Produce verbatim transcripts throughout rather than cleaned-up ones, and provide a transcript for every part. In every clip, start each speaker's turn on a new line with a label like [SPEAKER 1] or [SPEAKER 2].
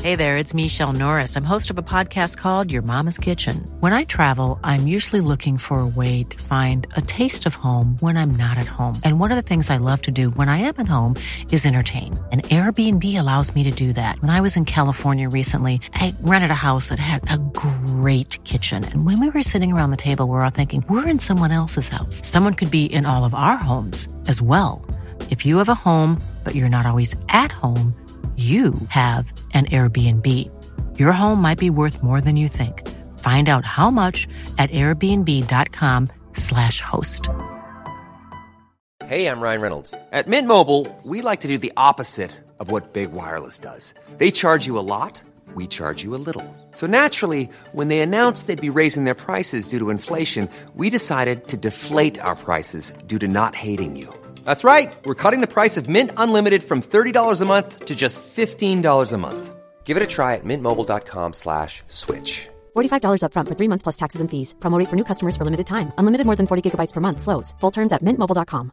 [SPEAKER 1] Hey there, it's Michelle Norris. I'm host of a podcast called Your Mama's Kitchen. When I travel, I'm usually looking for a way to find a taste of home when I'm not at home. And one of the things I love to do when I am at home is entertain. And Airbnb allows me to do that. When I was in California recently, I rented a house that had a great kitchen. And when we were sitting around the table, we were all thinking, we're in someone else's house. Someone could be in all of our homes as well. If you have a home, but you're not always at home, you have an Airbnb. Your home might be worth more than you think. Find out how much at airbnb.com slash host.
[SPEAKER 2] Hey, I'm Ryan Reynolds. At Mint Mobile, we like to do the opposite of what Big Wireless does. They charge you a lot, we charge you a little. So naturally, when they announced they'd be raising their prices due to inflation, we decided to deflate our prices due to not hating you. That's right. We're cutting the price of Mint Unlimited from thirty dollars a month to just fifteen dollars a month. Give it a try at mintmobile.com slash switch.
[SPEAKER 3] forty-five dollars up front for three months plus taxes and fees. Promo rate for new customers for limited time. Unlimited more than forty gigabytes per month. Slows full terms at mint mobile dot com.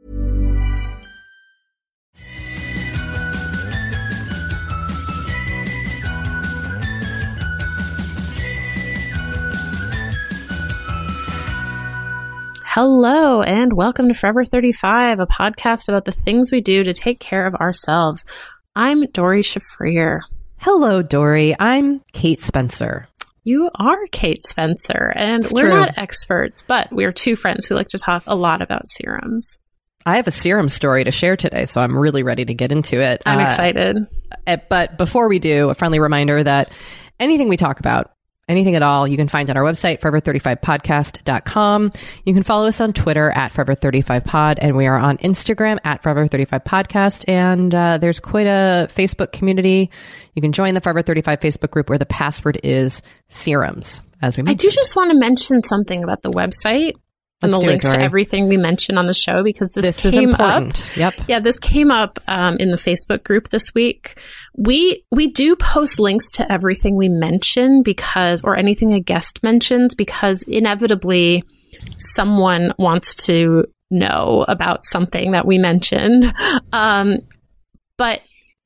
[SPEAKER 4] Hello, and welcome to Forever thirty-five, a podcast about the things we do to take care of ourselves. I'm Doree Shafrir.
[SPEAKER 5] Hello, Doree. I'm Kate Spencer.
[SPEAKER 4] You are Kate Spencer, and
[SPEAKER 5] It's
[SPEAKER 4] we're
[SPEAKER 5] true.
[SPEAKER 4] not experts, but we're two friends who like to talk a lot about serums.
[SPEAKER 5] I have a serum story to share today, so I'm really ready to get into it.
[SPEAKER 4] I'm
[SPEAKER 5] Uh,
[SPEAKER 4] excited.
[SPEAKER 5] uh, But before we do, a friendly reminder that anything we talk about, anything at all, you can find on our website, forever thirty-five podcast dot com. You can follow us on Twitter at forever thirty-five pod, and we are on Instagram at forever thirty-five podcast. And uh, there's quite a Facebook community. You can join the Forever thirty-five Facebook group where the password is serums, as we
[SPEAKER 4] I
[SPEAKER 5] mentioned.
[SPEAKER 4] do just want to mention something about the website and
[SPEAKER 5] Let's
[SPEAKER 4] the
[SPEAKER 5] do it,
[SPEAKER 4] links to
[SPEAKER 5] Doree.
[SPEAKER 4] everything we mention on the show, because this,
[SPEAKER 5] This is
[SPEAKER 4] came
[SPEAKER 5] important.
[SPEAKER 4] up.
[SPEAKER 5] Yep.
[SPEAKER 4] Yeah, this came up um, in the Facebook group this week. We we do post links to everything we mention because, or anything a guest mentions, because inevitably someone wants to know about something that we mentioned. Um, but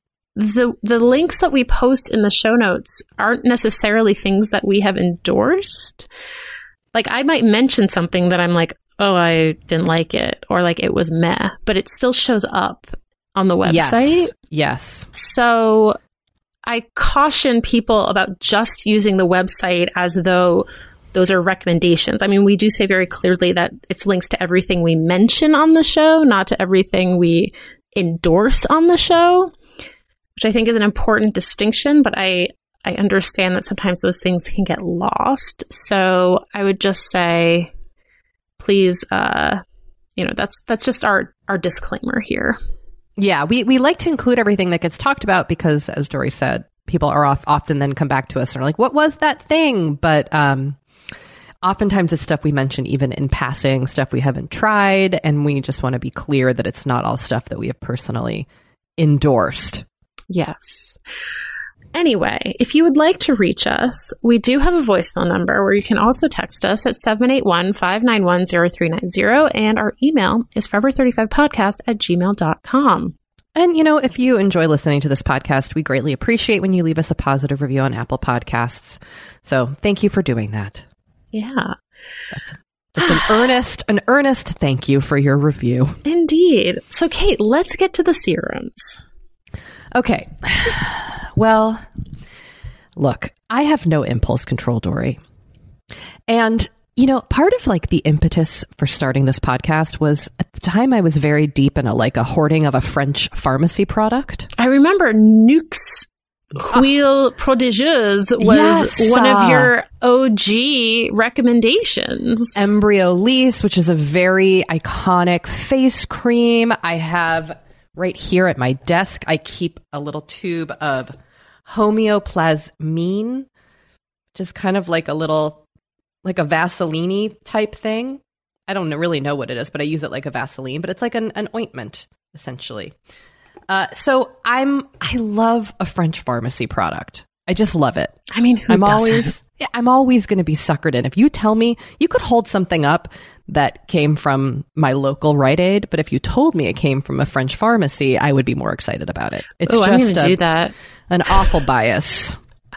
[SPEAKER 4] the the links that we post in the show notes aren't necessarily things that we have endorsed. Like, I might mention something that I'm like, oh, I didn't like it, or like it was meh, but it still shows up on the website.
[SPEAKER 5] Yes. Yes.
[SPEAKER 4] So I caution people about just using the website as though those are recommendations. I mean, we do say very clearly that it's links to everything we mention on the show, not to everything we endorse on the show, which I think is an important distinction, but I I understand that sometimes those things can get lost. So I would just say, please, uh, you know, that's that's just our, our disclaimer here.
[SPEAKER 5] Yeah, we, we like to include everything that gets talked about because, as Doree said, people are off, often then come back to us and are like, what was that thing? But um, oftentimes it's stuff we mention even in passing, stuff we haven't tried, and we just want to be clear that it's not all stuff that we have personally endorsed.
[SPEAKER 4] Yes. Anyway, if you would like to reach us, we do have a voicemail number where you can also text us at seven eight one, five nine one, zero three nine zero, and our email is forever thirty-five podcast at gmail dot com.
[SPEAKER 5] And, you know, if you enjoy listening to this podcast, we greatly appreciate when you leave us a positive review on Apple Podcasts. So thank you for doing that.
[SPEAKER 4] Yeah.
[SPEAKER 5] That's just an earnest, an earnest thank you for your review.
[SPEAKER 4] Indeed. So, Kate, let's get to the serums.
[SPEAKER 5] Okay. Well, look, I have no impulse control, Doree. And, you know, part of like the impetus for starting this podcast was at the time I was very deep in a like a hoarding of a French pharmacy product.
[SPEAKER 4] I remember Nux Huile Prodigieuse was
[SPEAKER 5] Yes,
[SPEAKER 4] one
[SPEAKER 5] uh,
[SPEAKER 4] of your O G recommendations.
[SPEAKER 5] Embryolisse, which is a very iconic face cream. I have right here at my desk, I keep a little tube of homeoplasmine, which is kind of like a little, like a Vaseline type thing. I don't really know what it is, but I use it like a Vaseline, but it's like an, an ointment, essentially. Uh, so I'm, I love a French pharmacy product. I just love it.
[SPEAKER 4] I mean, who
[SPEAKER 5] I'm
[SPEAKER 4] doesn't?
[SPEAKER 5] always, yeah, I'm always going to be suckered in. If you tell me you could hold something up that came from my local Rite Aid, but if you told me it came from a French pharmacy, I would be more excited about it. It's
[SPEAKER 4] Oh, I'm
[SPEAKER 5] just
[SPEAKER 4] going to
[SPEAKER 5] a,
[SPEAKER 4] do that.
[SPEAKER 5] an awful bias.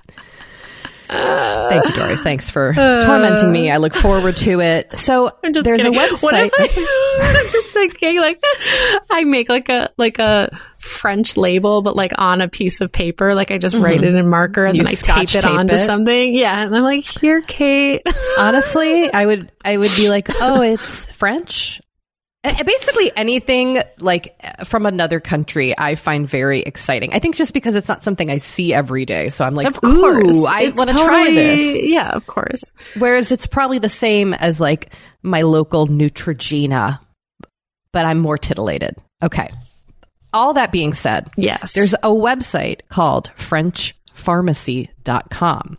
[SPEAKER 5] Uh, Thank you, Dory. Thanks for uh, tormenting me. I look forward to it. So there's
[SPEAKER 4] kidding.
[SPEAKER 5] a website.
[SPEAKER 4] What if I, I'm just thinking, like, I make like a like a French label, but like on a piece of paper. Like I just mm-hmm. write it in marker and
[SPEAKER 5] you
[SPEAKER 4] then I tape it onto it. something. Yeah, and I'm like, here, Kate.
[SPEAKER 5] Honestly, I would I would be like, oh, it's French. Basically anything like from another country I find very exciting. I think just because it's not something I see every day. So I'm like,
[SPEAKER 4] of course.
[SPEAKER 5] Ooh, I want to
[SPEAKER 4] totally,
[SPEAKER 5] try this.
[SPEAKER 4] Yeah, of course.
[SPEAKER 5] Whereas it's probably the same as like my local Neutrogena, but I'm more titillated. Okay. All that being said,
[SPEAKER 4] yes,
[SPEAKER 5] there's a website called French Pharmacy dot com.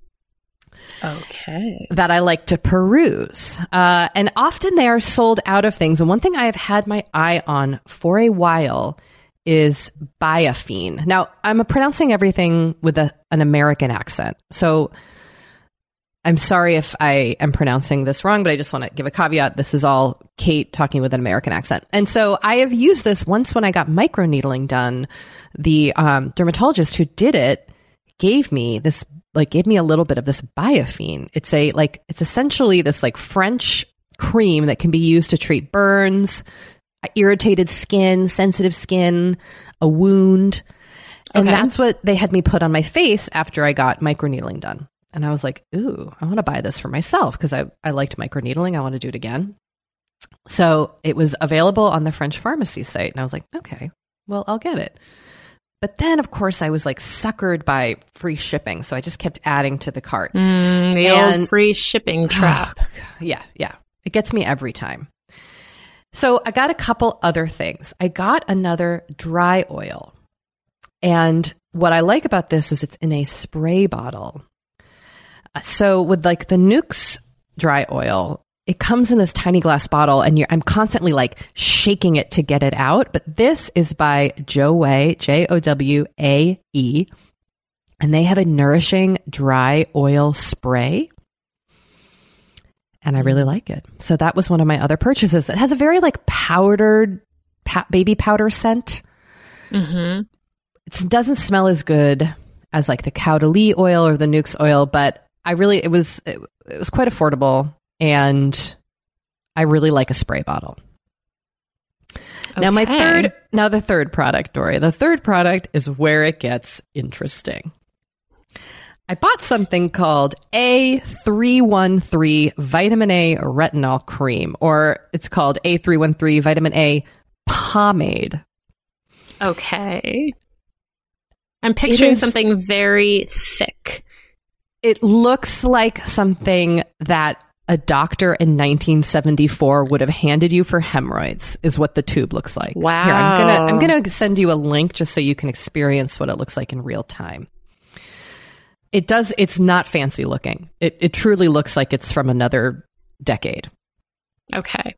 [SPEAKER 4] Okay.
[SPEAKER 5] That I like to peruse. Uh, and often they are sold out of things. And one thing I have had my eye on for a while is Biafine. Now, I'm pronouncing everything with a, an American accent. So I'm sorry if I am pronouncing this wrong, but I just want to give a caveat. This is all Kate talking with an American accent. And so I have used this once when I got microneedling done. The um, dermatologist who did it gave me this like gave me a little bit of this Biafine. It's a like it's essentially this like French cream that can be used to treat burns, irritated skin, sensitive skin, a wound. And
[SPEAKER 4] okay.
[SPEAKER 5] that's what they had me put on my face after I got microneedling done. And I was like, ooh, I want to buy this for myself because I, I liked microneedling. I want to do it again. So it was available on the French Pharmacy site. And I was like, okay, well, I'll get it. But then, of course, I was like suckered by free shipping. So I just kept adding to the cart.
[SPEAKER 4] Mm, the
[SPEAKER 5] and,
[SPEAKER 4] old free shipping trap.
[SPEAKER 5] Oh, yeah, yeah. It gets me every time. So I got a couple other things. I got another dry oil. And what I like about this is it's in a spray bottle. So with like the Nux dry oil, it comes in this tiny glass bottle and you're, I'm constantly like shaking it to get it out. But this is by Jowae, J O W A E. And they have a nourishing dry oil spray. And I really like it. So that was one of my other purchases. It has a very like powdered pa- baby powder scent.
[SPEAKER 4] Mm-hmm.
[SPEAKER 5] It doesn't smell as good as like the Caudalie oil or the Nux oil, but I really, it was, it, it was quite affordable. And I really like a spray bottle. Okay. Now my third, now the third product, Dory, the third product is where it gets interesting. I bought something called A three one three Vitamin A Retinol Cream, or it's called A three one three Vitamin A Pomade.
[SPEAKER 4] Okay. I'm picturing is, something very thick.
[SPEAKER 5] It looks like something that a doctor in nineteen seventy-four would have handed you for hemorrhoids, is what the tube looks like.
[SPEAKER 4] Wow.
[SPEAKER 5] Here, I'm gonna I'm gonna send you a link just so you can experience what it looks like in real time. It does. It's not fancy looking. It it truly looks like it's from another decade.
[SPEAKER 4] Okay.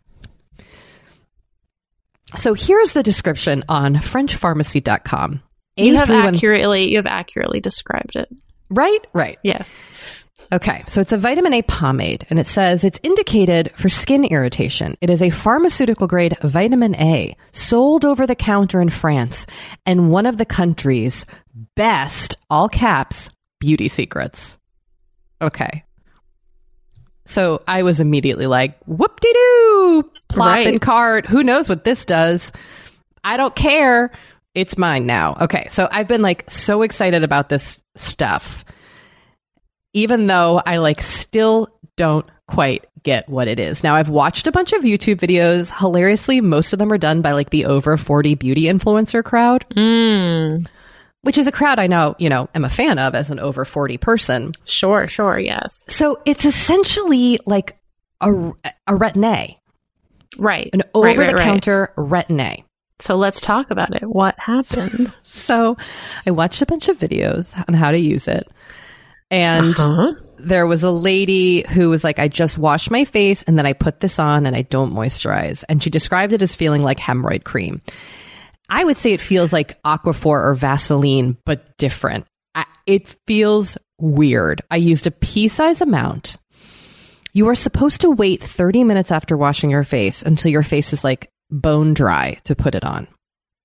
[SPEAKER 5] So here's the description on French Pharmacy dot com.
[SPEAKER 4] You have accurately you have accurately described it.
[SPEAKER 5] Right? Right.
[SPEAKER 4] Yes.
[SPEAKER 5] Okay, so it's a vitamin A pomade, and it says it's indicated for skin irritation. It is a pharmaceutical-grade vitamin A sold over the counter in France and one of the country's best, all caps, beauty secrets. Okay. So I was immediately like, whoop-de-doo, plop
[SPEAKER 4] right.
[SPEAKER 5] in cart. Who knows what this does? I don't care. It's mine now. Okay, so I've been like so excited about this stuff, even though I like still don't quite get what it is. Now, I've watched a bunch of YouTube videos. Hilariously, most of them are done by like the over forty beauty influencer crowd,
[SPEAKER 4] mm.
[SPEAKER 5] which is a crowd I know, you know, am a fan of as an over forty person.
[SPEAKER 4] Sure, sure, yes.
[SPEAKER 5] So it's essentially like a, a Retin-A.
[SPEAKER 4] Right.
[SPEAKER 5] An over-the-counter right, right. Retin-A.
[SPEAKER 4] So let's talk about it. What happened?
[SPEAKER 5] So I watched a bunch of videos on how to use it. And uh-huh. there was a lady who was like, I just washed my face and then I put this on and I don't moisturize. And she described it as feeling like hemorrhoid cream. I would say it feels like Aquaphor or Vaseline, but different. I, it feels weird. I used a pea-size amount. You are supposed to wait thirty minutes after washing your face until your face is like bone dry to put it on.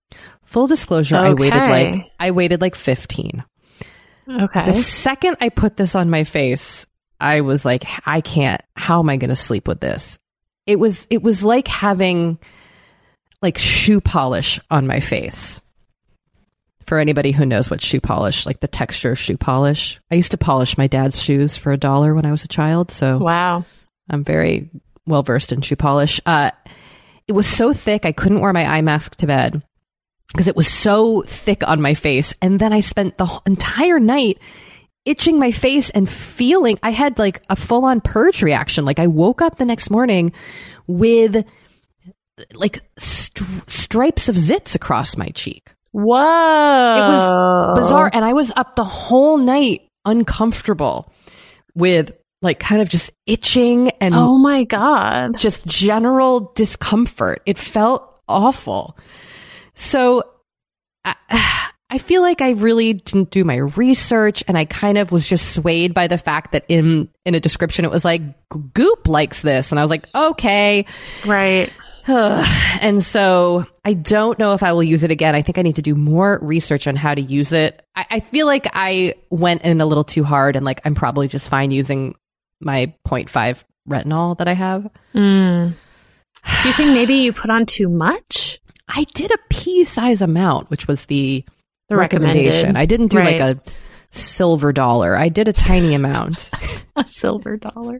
[SPEAKER 5] Full disclosure,
[SPEAKER 4] Okay.
[SPEAKER 5] I waited like I waited like fifteen.
[SPEAKER 4] Okay.
[SPEAKER 5] The second I put this on my face, I was like, I can't. How am I going to sleep with this? It was it was like having like shoe polish on my face. For anybody who knows what shoe polish, like the texture of shoe polish. I used to polish my dad's shoes for a dollar when I was a child, so
[SPEAKER 4] wow.
[SPEAKER 5] I'm very well versed in shoe polish. Uh, it was so thick I couldn't wear my eye mask to bed because it was so thick on my face. And then I spent the whole entire night itching my face and feeling I had like a full on purge reaction. Like I woke up the next morning with like st- stripes of zits across my cheek.
[SPEAKER 4] Whoa.
[SPEAKER 5] It was bizarre. And I was up the whole night uncomfortable with like kind of just itching and
[SPEAKER 4] oh my God.
[SPEAKER 5] just general discomfort. It felt awful. So I, I feel like I really didn't do my research, and I kind of was just swayed by the fact that in, in a description, it was like, Goop likes this. And I was like, okay.
[SPEAKER 4] Right.
[SPEAKER 5] And so I don't know if I will use it again. I think I need to do more research on how to use it. I, I feel like I went in a little too hard, and like I'm probably just fine using my zero point five retinol that I have.
[SPEAKER 4] Mm. Do you think maybe you put on too much?
[SPEAKER 5] I did a pea size amount, which was the,
[SPEAKER 4] The
[SPEAKER 5] recommendation.
[SPEAKER 4] recommended.
[SPEAKER 5] I didn't do
[SPEAKER 4] Right.
[SPEAKER 5] like a silver dollar. I did a tiny amount.
[SPEAKER 4] A silver dollar.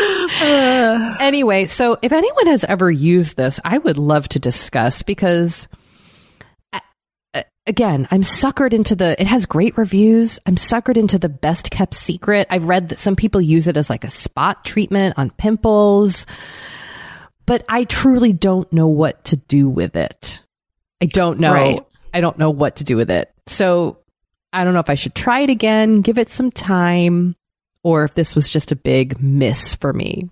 [SPEAKER 4] Uh,
[SPEAKER 5] Anyway, so if anyone has ever used this, I would love to discuss because, uh, uh, again, I'm suckered into the, it has great reviews. I'm suckered into the best kept secret. I've read that some people use it as like a spot treatment on pimples, but I truly don't know what to do with it. I don't know.
[SPEAKER 4] Right.
[SPEAKER 5] I don't know what to do with it. So I don't know if I should try it again, give it some time, or if this was just a big miss for me.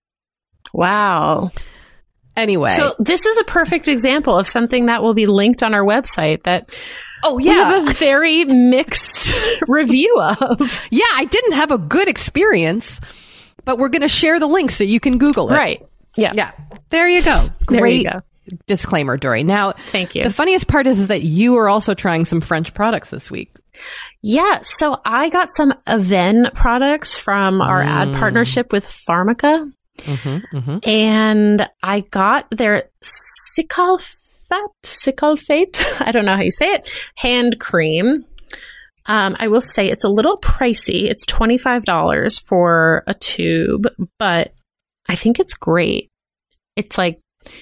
[SPEAKER 4] wow.
[SPEAKER 5] Anyway.
[SPEAKER 4] So this is a perfect example of something that will be linked on our website that
[SPEAKER 5] oh,
[SPEAKER 4] we have a very mixed review of.
[SPEAKER 5] Yeah, I didn't have a good experience, but we're going to share the link so you can Google it.
[SPEAKER 4] Right. Yeah.
[SPEAKER 5] Yeah. There you go.
[SPEAKER 4] There
[SPEAKER 5] Great
[SPEAKER 4] you go.
[SPEAKER 5] disclaimer, Dory. Now,
[SPEAKER 4] Thank you.
[SPEAKER 5] The funniest part is, is that you are also trying some French products this week.
[SPEAKER 4] Yeah. So I got some Aven products from our ad partnership with Pharmaca.
[SPEAKER 5] Mm-hmm, mm-hmm.
[SPEAKER 4] And I got their Cicaulfate, Cicaulfate, I don't know how you say it, hand cream. Um, I will say it's a little pricey. It's twenty-five dollars for a tube, but I think it's great. It's like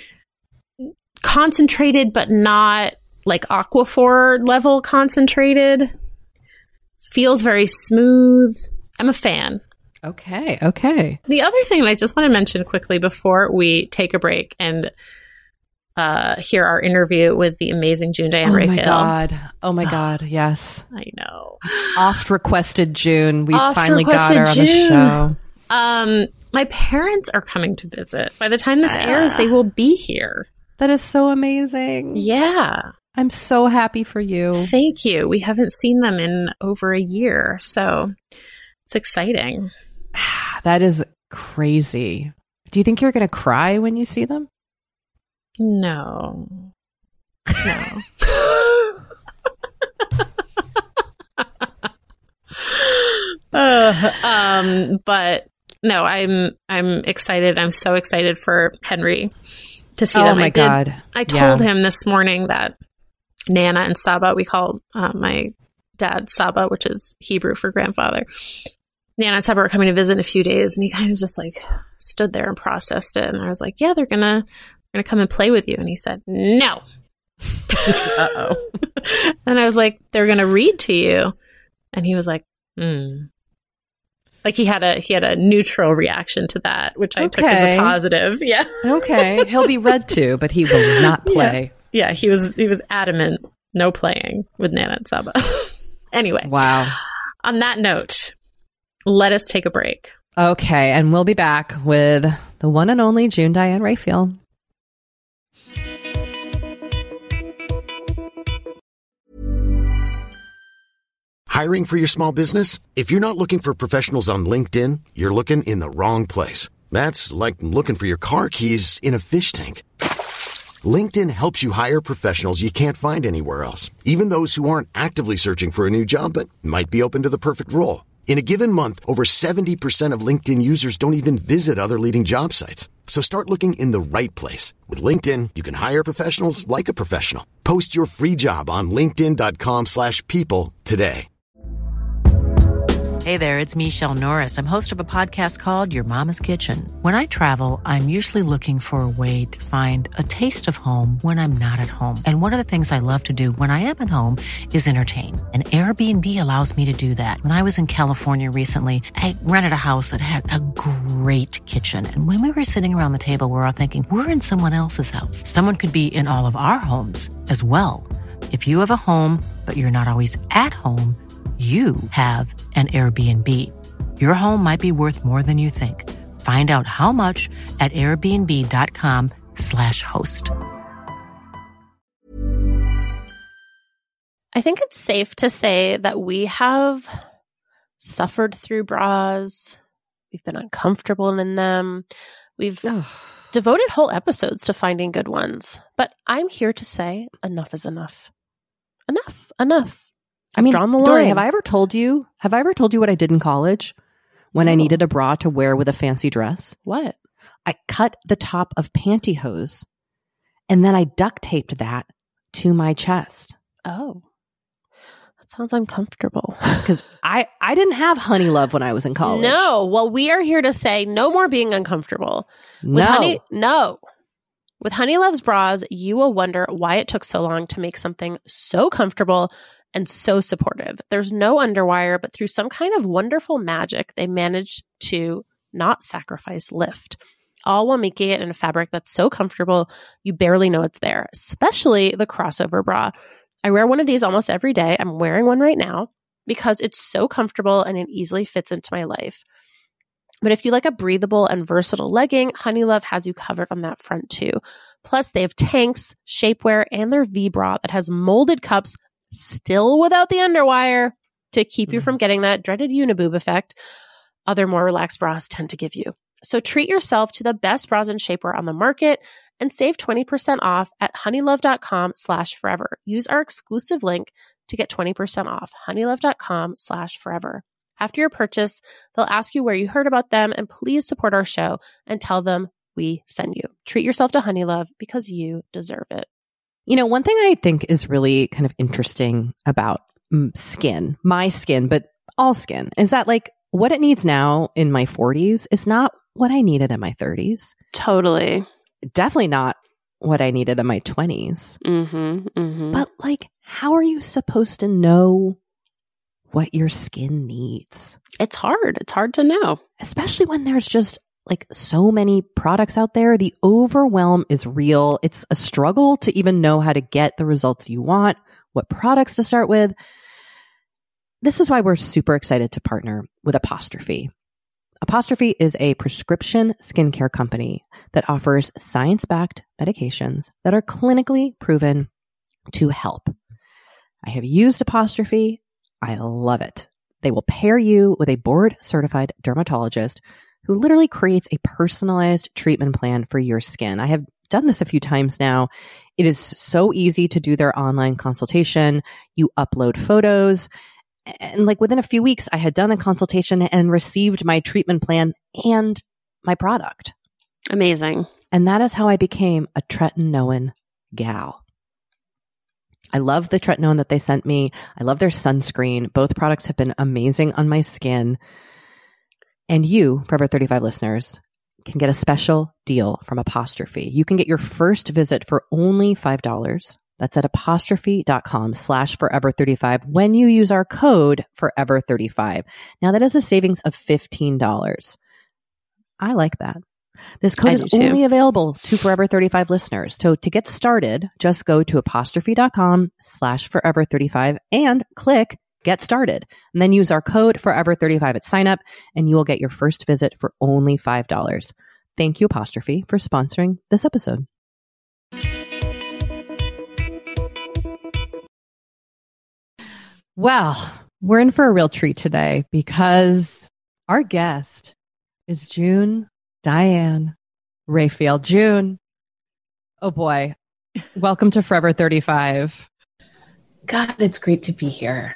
[SPEAKER 4] concentrated, but not like Aquaphor level concentrated. Feels very smooth. I'm a fan.
[SPEAKER 5] Okay. Okay.
[SPEAKER 4] The other thing that I just want to mention quickly before we take a break and uh, hear our interview with the amazing June Diane
[SPEAKER 5] Oh
[SPEAKER 4] Raphael.
[SPEAKER 5] my God. Oh my God. Yes.
[SPEAKER 4] I know.
[SPEAKER 5] Oft requested June. We
[SPEAKER 4] Oft
[SPEAKER 5] finally got her on
[SPEAKER 4] requested
[SPEAKER 5] the
[SPEAKER 4] June.
[SPEAKER 5] show.
[SPEAKER 4] Um, my parents are coming to visit. By the time this airs, they will be here.
[SPEAKER 5] That is so amazing.
[SPEAKER 4] Yeah.
[SPEAKER 5] I'm so happy for you.
[SPEAKER 4] Thank you. We haven't seen them in over a year, so it's exciting.
[SPEAKER 5] That is crazy. Do you think you're going to cry when you see them?
[SPEAKER 4] No. No. uh, um, but no, I'm I'm excited. I'm so excited for Henry to see
[SPEAKER 5] Oh
[SPEAKER 4] them.
[SPEAKER 5] my
[SPEAKER 4] I did,
[SPEAKER 5] God.
[SPEAKER 4] I told
[SPEAKER 5] Yeah.
[SPEAKER 4] him this morning that Nana and Saba, we call uh, my dad Saba, which is Hebrew for grandfather. Nana and Saba were coming to visit in a few days, and he kind of just like stood there and processed it. And I was like, "Yeah, they're gonna gonna come and play with you." And he said, "No."
[SPEAKER 5] Uh-oh.
[SPEAKER 4] And I was like, "They're gonna read to you," and he was like, "Hmm." Like he had a he had a neutral reaction to that, which I took as
[SPEAKER 5] Okay.
[SPEAKER 4] a positive. Yeah,
[SPEAKER 5] Okay. He'll be read to, but he will not play.
[SPEAKER 4] yeah. He was he was adamant, no playing with Nana and Saba. Anyway,
[SPEAKER 5] Wow.
[SPEAKER 4] on that note, let us take a break.
[SPEAKER 5] Okay. And we'll be back with the one and only June Diane Raphael.
[SPEAKER 6] Hiring for your small business? If you're not looking for professionals on LinkedIn, you're looking in the wrong place. That's like looking for your car keys in a fish tank. LinkedIn helps you hire professionals you can't find anywhere else, even those who aren't actively searching for a new job but might be open to the perfect role. In a given month, over seventy percent of LinkedIn users don't even visit other leading job sites. So start looking in the right place. With LinkedIn, you can hire professionals like a professional. Post your free job on linkedin.com slash people today.
[SPEAKER 1] Hey there, it's Michelle Norris. I'm host of a podcast called Your Mama's Kitchen. When I travel, I'm usually looking for a way to find a taste of home when I'm not at home. And one of the things I love to do when I am at home is entertain. And Airbnb allows me to do that. When I was in California recently, I rented a house that had a great kitchen. And when we were sitting around the table, we were all thinking, we're in someone else's house. Someone could be in all of our homes as well. If you have a home, but you're not always at home, you have an Airbnb. Your home might be worth more than you think. Find out how much at airbnb.com slash host.
[SPEAKER 4] I think it's safe to say that we have suffered through bras. We've been uncomfortable in them. We've Ugh. devoted whole episodes to finding good ones. But I'm here to say enough is enough. Enough, enough.
[SPEAKER 5] I mean,
[SPEAKER 4] drawn the
[SPEAKER 5] Dory,
[SPEAKER 4] line.
[SPEAKER 5] have I ever told you, have I ever told you what I did in college when
[SPEAKER 4] No.
[SPEAKER 5] I needed a bra to wear with a fancy dress?
[SPEAKER 4] What?
[SPEAKER 5] I cut the top of pantyhose and then I duct taped that to my chest.
[SPEAKER 4] Oh, that sounds uncomfortable.
[SPEAKER 5] Because I, I didn't have Honey Love when I was in college.
[SPEAKER 4] No. Well, we are here to say no more being uncomfortable. With
[SPEAKER 5] No.
[SPEAKER 4] Honey, no. With Honey Love's bras, you will wonder why it took so long to make something so comfortable and so supportive. There's no underwire, but through some kind of wonderful magic, they managed to not sacrifice lift, all while making it in a fabric that's so comfortable you barely know it's there, especially the crossover bra. I wear one of these almost every day. I'm wearing one right now because it's so comfortable and it easily fits into my life. But if you like a breathable and versatile legging, Honey Love has you covered on that front too. Plus, they have tanks, shapewear, and their V-bra that has molded cups, still without the underwire, to keep you from getting that dreaded uniboob effect other more relaxed bras tend to give you. So treat yourself to the best bras and shapewear on the market and save twenty percent off at honeylove.com slash forever. Use our exclusive link to get twenty percent off, honeylove.com slash forever. After your purchase, they'll ask you where you heard about them, and please support our show and tell them we send you. Treat yourself to Honey Love because you deserve it.
[SPEAKER 5] You know, one thing I think is really kind of interesting about mm, skin, my skin, but all skin, is that like what it needs now in my forties is not what I needed in my thirties.
[SPEAKER 4] Totally.
[SPEAKER 5] Definitely not what I needed in my twenties.
[SPEAKER 4] Mm-hmm, mm-hmm.
[SPEAKER 5] But like, how are you supposed to know what your skin needs?
[SPEAKER 4] It's hard. It's hard to know.
[SPEAKER 5] Especially when there's just like so many products out there. The overwhelm is real. It's a struggle to even know how to get the results you want, what products to start with. This is why we're super excited to partner with Apostrophe. Apostrophe is a prescription skincare company that offers science-backed medications that are clinically proven to help. I have used Apostrophe. I love it. They will pair you with a board-certified dermatologist who literally creates a personalized treatment plan for your skin. I have done this a few times now. It is so easy to do their online consultation. You upload photos. And like within a few weeks, I had done the consultation and received my treatment plan and my product.
[SPEAKER 4] Amazing.
[SPEAKER 5] And that is how I became a tretinoin gal. I love the tretinoin that they sent me. I love their sunscreen. Both products have been amazing on my skin. And you, Forever thirty-five listeners, can get a special deal from Apostrophe. You can get your first visit for only five dollars. That's at apostrophe.com slash forever 35 when you use our code forever thirty-five. Now that is a savings of fifteen dollars. I like that. This code
[SPEAKER 4] I
[SPEAKER 5] is
[SPEAKER 4] do too.
[SPEAKER 5] only available to Forever thirty-five listeners. So to get started, just go to apostrophe.com slash forever 35 and click get started. And then use our code forever thirty-five at sign up and you will get your first visit for only five dollars. Thank you, Apostrophe, for sponsoring this episode. Well, we're in for a real treat today because our guest is June Diane Raphael. June, oh boy, Welcome to Forever thirty-five.
[SPEAKER 7] God, it's great to be here.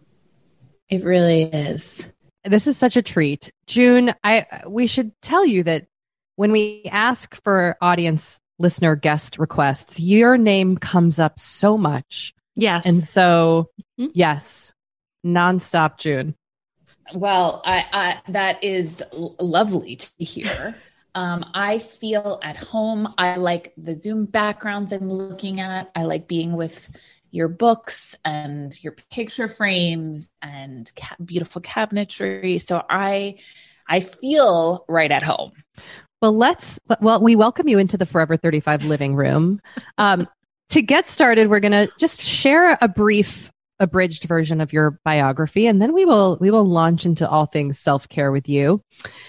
[SPEAKER 7] It really is.
[SPEAKER 5] This is such a treat. June, I we should tell you that when we ask for audience listener guest requests, your name comes up so much.
[SPEAKER 4] Yes.
[SPEAKER 5] And so, mm-hmm. yes, nonstop June.
[SPEAKER 7] Well, I, I that is l- lovely to hear. Um, I feel at home. I like the Zoom backgrounds I'm looking at. I like being with your books and your picture frames and ca- beautiful cabinetry. So I, I feel right at home.
[SPEAKER 5] Well, let's, well, we welcome you into the Forever thirty-five living room. Um, to get started, we're going to just share a brief abridged version of your biography, and then we will, we will launch into all things self-care with you.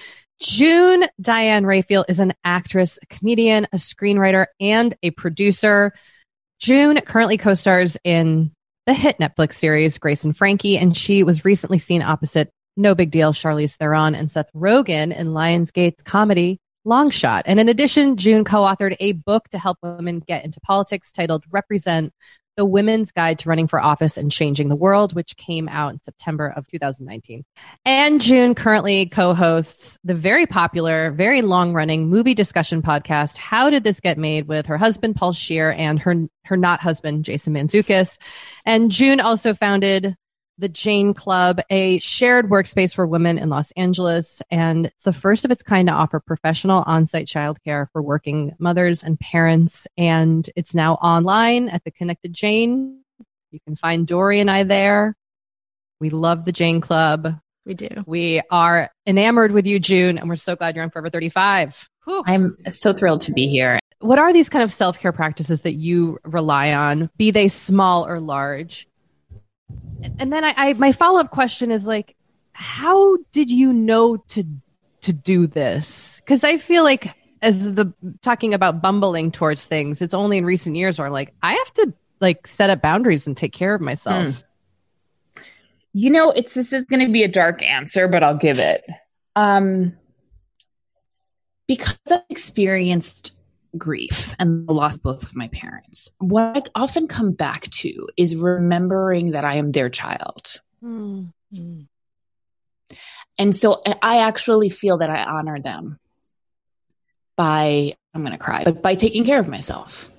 [SPEAKER 5] June Diane Raphael is an actress, a comedian, a screenwriter, and a producer. June currently co-stars in the hit Netflix series Grace and Frankie, and she was recently seen opposite No Big Deal Charlize Theron and Seth Rogen in Lionsgate's comedy Long Shot. And in addition, June co-authored a book to help women get into politics titled Represent: The Women's Guide to Running for Office and Changing the World, which came out in September of two thousand nineteen. And June currently co-hosts the very popular, very long-running movie discussion podcast, How Did This Get Made, with her husband, Paul Scheer, and her, her not husband, Jason Mantzoukas. And June also founded the Jane Club, a shared workspace for women in Los Angeles. And it's the first of its kind to offer professional on-site childcare for working mothers and parents. And it's now online at the Connected Jane. You can find Dory and I there. We love the Jane Club.
[SPEAKER 4] We do.
[SPEAKER 5] We are enamored with you, June, and we're so glad you're on Forever thirty-five. Whew.
[SPEAKER 7] I'm so thrilled to be here.
[SPEAKER 5] What are these kind of self-care practices that you rely on, be they small or large? And then I, I my follow-up question is like, how did you know to to do this? Because I feel like, as the talking about bumbling towards things, it's only in recent years where I'm like, I have to like set up boundaries and take care of myself.
[SPEAKER 7] Hmm. You know, it's this is going to be a dark answer, but I'll give it. Um, because I've experienced grief and the loss of both of my parents, what I often come back to is remembering that I am their child.
[SPEAKER 5] Mm-hmm.
[SPEAKER 7] And so I actually feel that I honor them by, I'm going to cry, but by taking care of myself.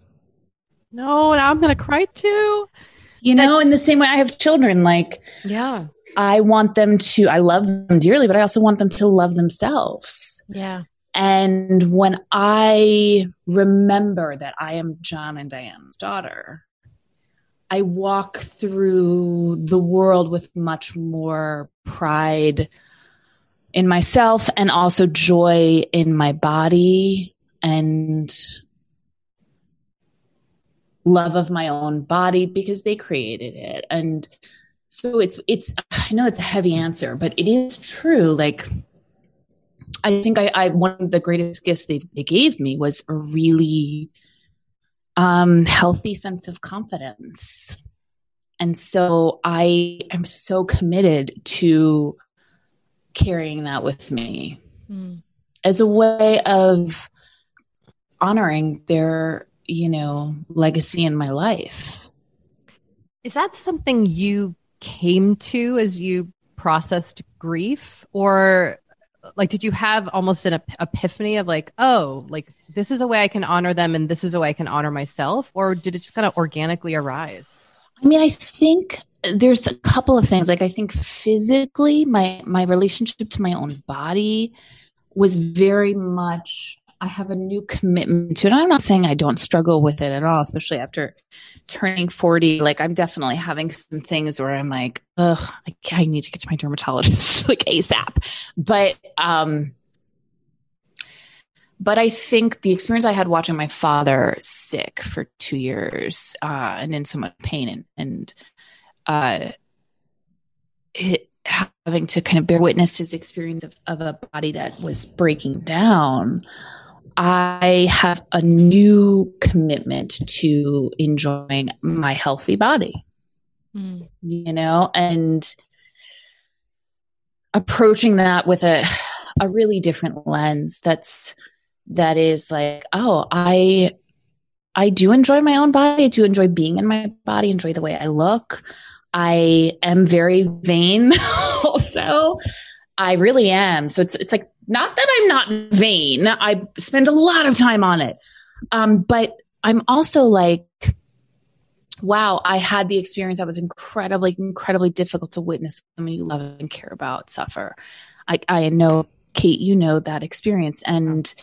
[SPEAKER 5] No, now I'm going to cry too.
[SPEAKER 7] You know, That's, in the same way I have children, like,
[SPEAKER 5] yeah,
[SPEAKER 7] I want them to, I love them dearly, but I also want them to love themselves.
[SPEAKER 4] Yeah.
[SPEAKER 7] And when I remember that I am John and Diane's daughter, I walk through the world with much more pride in myself and also joy in my body and love of my own body because they created it. And so it's, it's, I know it's a heavy answer, but it is true. Like, I think I, I one of the greatest gifts they, they gave me was a really um, healthy sense of confidence. And so I am so committed to carrying that with me mm. as a way of honoring their, you know, legacy in my life.
[SPEAKER 5] Is that something you came to as you processed grief, or like, did you have almost an ep- epiphany of like, oh, like this is a way I can honor them and this is a way I can honor myself? Or did it just kind of organically arise?
[SPEAKER 7] I mean, I think there's a couple of things. Like, I think physically, my, my relationship to my own body was very much, I have a new commitment to it. I'm not saying I don't struggle with it at all, especially after turning forty. Like, I'm definitely having some things where I'm like, ugh, I, I need to get to my dermatologist like ASAP. But, um, but I think the experience I had watching my father sick for two years uh, and in so much pain and, and uh, it, having to kind of bear witness to his experience of, of a body that was breaking down, I have a new commitment to enjoying my healthy body, mm. you know, and approaching that with a, a really different lens. That's, that is like, oh, I, I do enjoy my own body. I do enjoy being in my body, enjoy the way I look. I am very vain also. I really am. So it's it's like, not that I'm not vain. I spend a lot of time on it. Um, but I'm also like, wow, I had the experience that was incredibly, incredibly difficult to witness someone you love and care about suffer. I, I know, Kate, you know that experience. And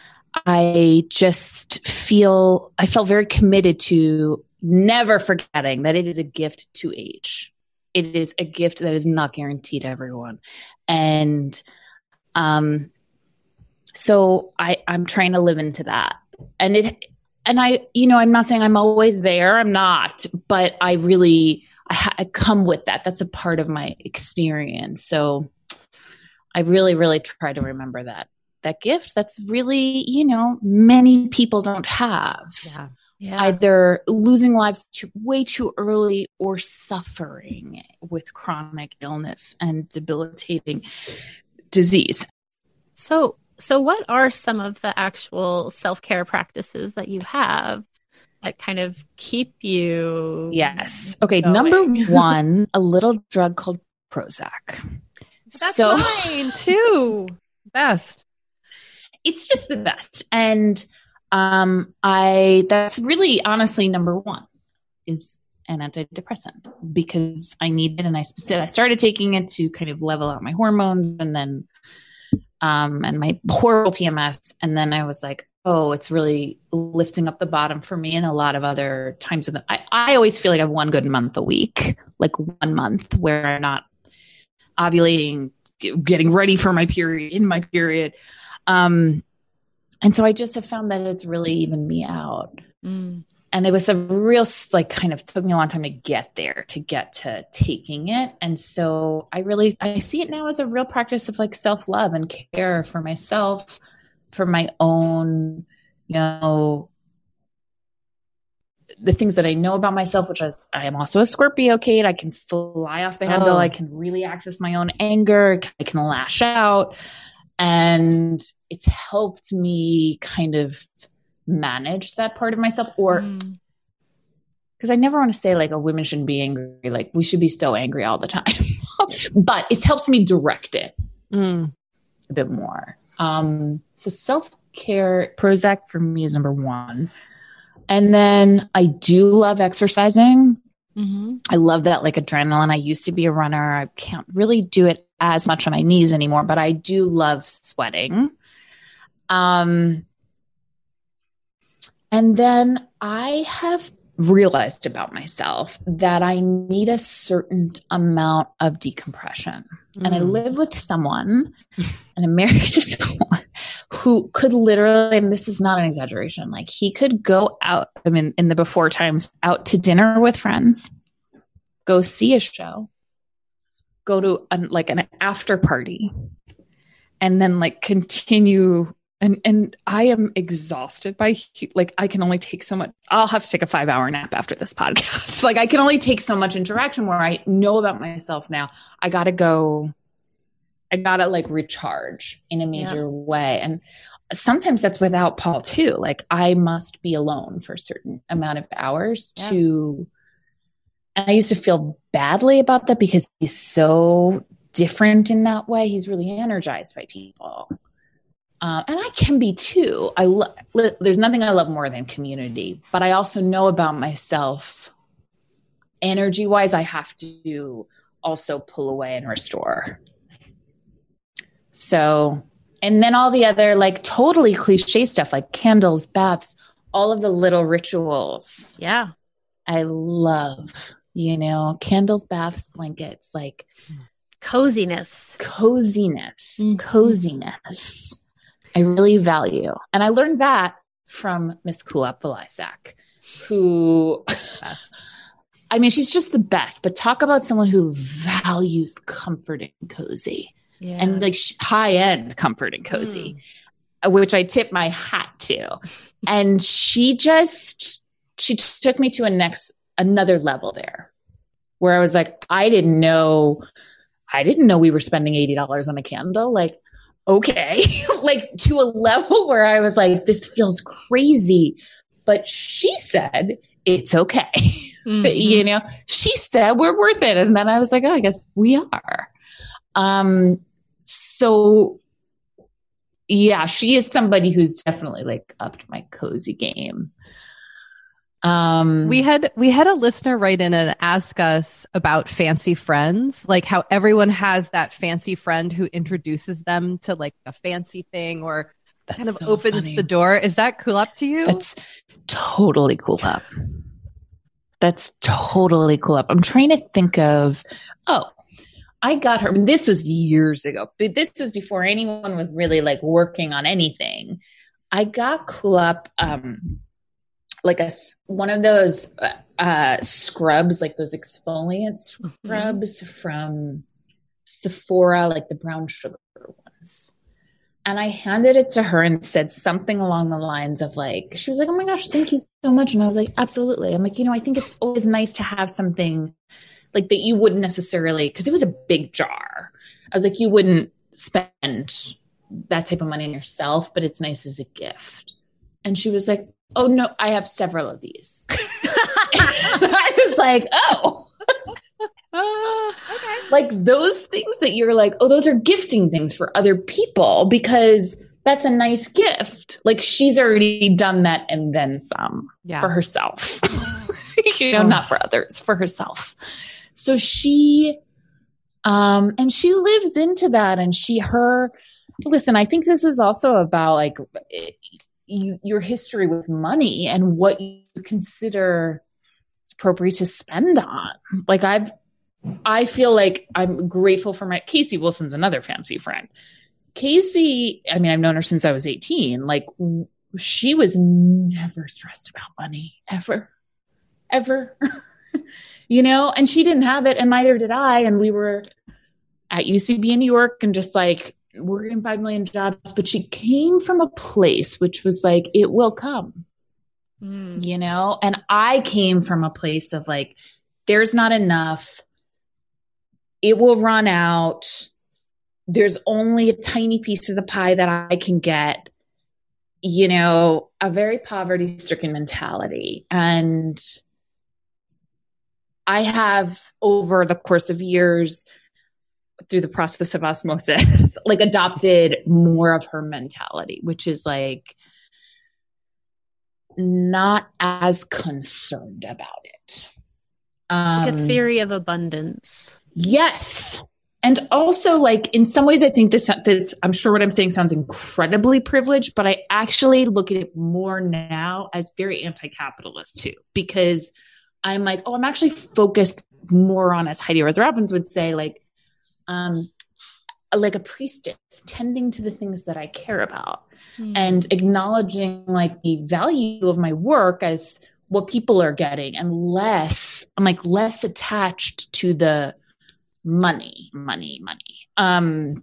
[SPEAKER 7] I just feel, I felt very committed to never forgetting that it is a gift to age. It is a gift that is not guaranteed to everyone. And um, so I, I'm trying to live into that. And it, and I, you know, I'm not saying I'm always there. I'm not, but I really, I, ha- I come with that. That's a part of my experience. So I really, really try to remember that, that gift that's really, you know, many people don't have.
[SPEAKER 5] Yeah.
[SPEAKER 4] Yeah.
[SPEAKER 7] Either losing lives too, way too early or suffering with chronic illness and debilitating disease.
[SPEAKER 4] So, so what are some of the actual self-care practices that you have that kind of keep you?
[SPEAKER 7] Yes. Okay.
[SPEAKER 4] going?
[SPEAKER 7] Number one, a little drug called Prozac.
[SPEAKER 5] That's
[SPEAKER 7] so
[SPEAKER 5] mine too. Best.
[SPEAKER 7] It's just the best. And um, I, that's really honestly number one is an antidepressant because I need it. And I specific, I started taking it to kind of level out my hormones and then, um, and my horrible P M S. And then I was like, oh, it's really lifting up the bottom for me and a lot of other times. In the, I, I always feel like I have one good month a week, like one month where I'm not ovulating, getting ready for my period, in my period. Um, and so I just have found that it's really evened me out.
[SPEAKER 4] Mm.
[SPEAKER 7] And it was a real, like, kind of took me a long time to get there, to get to taking it. And so I really, I see it now as a real practice of like self-love and care for myself, for my own, you know, the things that I know about myself, which is I am also a Scorpio, Kate. I can fly off the handle.
[SPEAKER 5] Oh.
[SPEAKER 7] I can really access my own anger. I can lash out. And it's helped me kind of manage that part of myself, or because mm. I never want to say like, oh, women shouldn't be angry. Like we should be so angry all the time, but it's helped me direct it mm. a bit more. Um, so self-care, Prozac for me is number one. And then I do love exercising. Mm-hmm. I love that like adrenaline. I used to be a runner. I can't really do it as much on my knees anymore, but I do love sweating. Um, and then I have realized about myself that I need a certain amount of decompression. Mm. And I live with someone and I'm married to someone who could literally, and this is not an exaggeration, like he could go out, I mean, in the before times, out to dinner with friends, go see a show, go to an, like an after party, and then like continue. And, and I am exhausted by, like, I can only take so much. I'll have to take a five hour nap after this podcast. Like I can only take so much interaction where I know about myself now. I got to go, I got to like recharge in a major yeah. way. And sometimes that's without Paul too. Like I must be alone for a certain amount of hours yeah. to, and I used to feel badly about that because he's so different in that way. He's really energized by people. Uh, and I can be too. I lo- li- there's nothing I love more than community, but I also know about myself energy wise, I have to also pull away and restore. So, and then all the other like totally cliche stuff like candles, baths, all of the little rituals.
[SPEAKER 4] Yeah.
[SPEAKER 7] I love, you know, candles, baths, blankets, like
[SPEAKER 4] coziness,
[SPEAKER 7] coziness,
[SPEAKER 4] mm-hmm.
[SPEAKER 7] coziness. I really value. And I learned that from Miss Kulap Vilaysack, who, I mean, she's just the best, but talk about someone who values comfort and cozy yeah. and like high end comfort and cozy, mm. which I tip my hat to. And she just, she took me to a next, another level there where I was like, I didn't know, I didn't know we were spending eighty dollars on a candle. Like, okay, like to a level where I was like, this feels crazy, but she said, it's okay. Mm-hmm. You know, she said, we're worth it. And then I was like, oh, I guess we are. Um, so yeah, she is somebody who's definitely like upped my cozy game. Um,
[SPEAKER 5] we had, we had a listener write in and ask us about fancy friends, like how everyone has that fancy friend who introduces them to like a fancy thing or That's kind of so opens funny. the door. Is that cool up to you?
[SPEAKER 7] That's totally cool up. That's totally cool up. I'm trying to think of, oh, I got her. I mean, this was years ago, but this was before anyone was really like working on anything. I got Cool Up, um, like a one of those uh, scrubs, like those exfoliant scrubs mm-hmm. from Sephora, like the brown sugar ones. And I handed it to her and said something along the lines of like, she was like, oh my gosh, thank you so much. And I was like, absolutely. I'm like, you know, I think it's always nice to have something like that you wouldn't necessarily, because it was a big jar. I was like, you wouldn't spend that type of money on yourself, but it's nice as a gift. And she was like, oh no, I have several of these. I was like, oh. Uh, okay. Like those things that you're like, oh, those are gifting things for other people because that's a nice gift. Like she's already done that and then some yeah. for herself, you know, oh. not for others, for herself. So she, um, and she lives into that and she, her, listen, I think this is also about like you, your history with money and what you consider appropriate to spend on. Like I've, I feel like I'm grateful for my Casey Wilson's another fancy friend. Casey, I mean, I've known her since I was eighteen. Like she was never stressed about money ever, ever, you know, and she didn't have it and neither did I. And we were at U C B in New York and just like working five million jobs, but she came from a place which was like, it will come, mm. you know? And I came from a place of like, there's not enough. It will run out. There's only a tiny piece of the pie that I can get, you know, a very poverty stricken mentality. And I have over the course of years through the process of osmosis, like adopted more of her mentality, which is like not as concerned about it. Um,
[SPEAKER 4] like a theory of abundance.
[SPEAKER 7] Yes. And also like in some ways, I think this, this, I'm sure what I'm saying sounds incredibly privileged, but I actually look at it more now as very anti-capitalist too, because I'm like, oh, I'm actually focused more on, as Heidi Rose Robbins would say, like, um, like a priestess tending to the things that I care about mm. and acknowledging like the value of my work as what people are getting and less, I'm like less attached to the money, money, money. Um,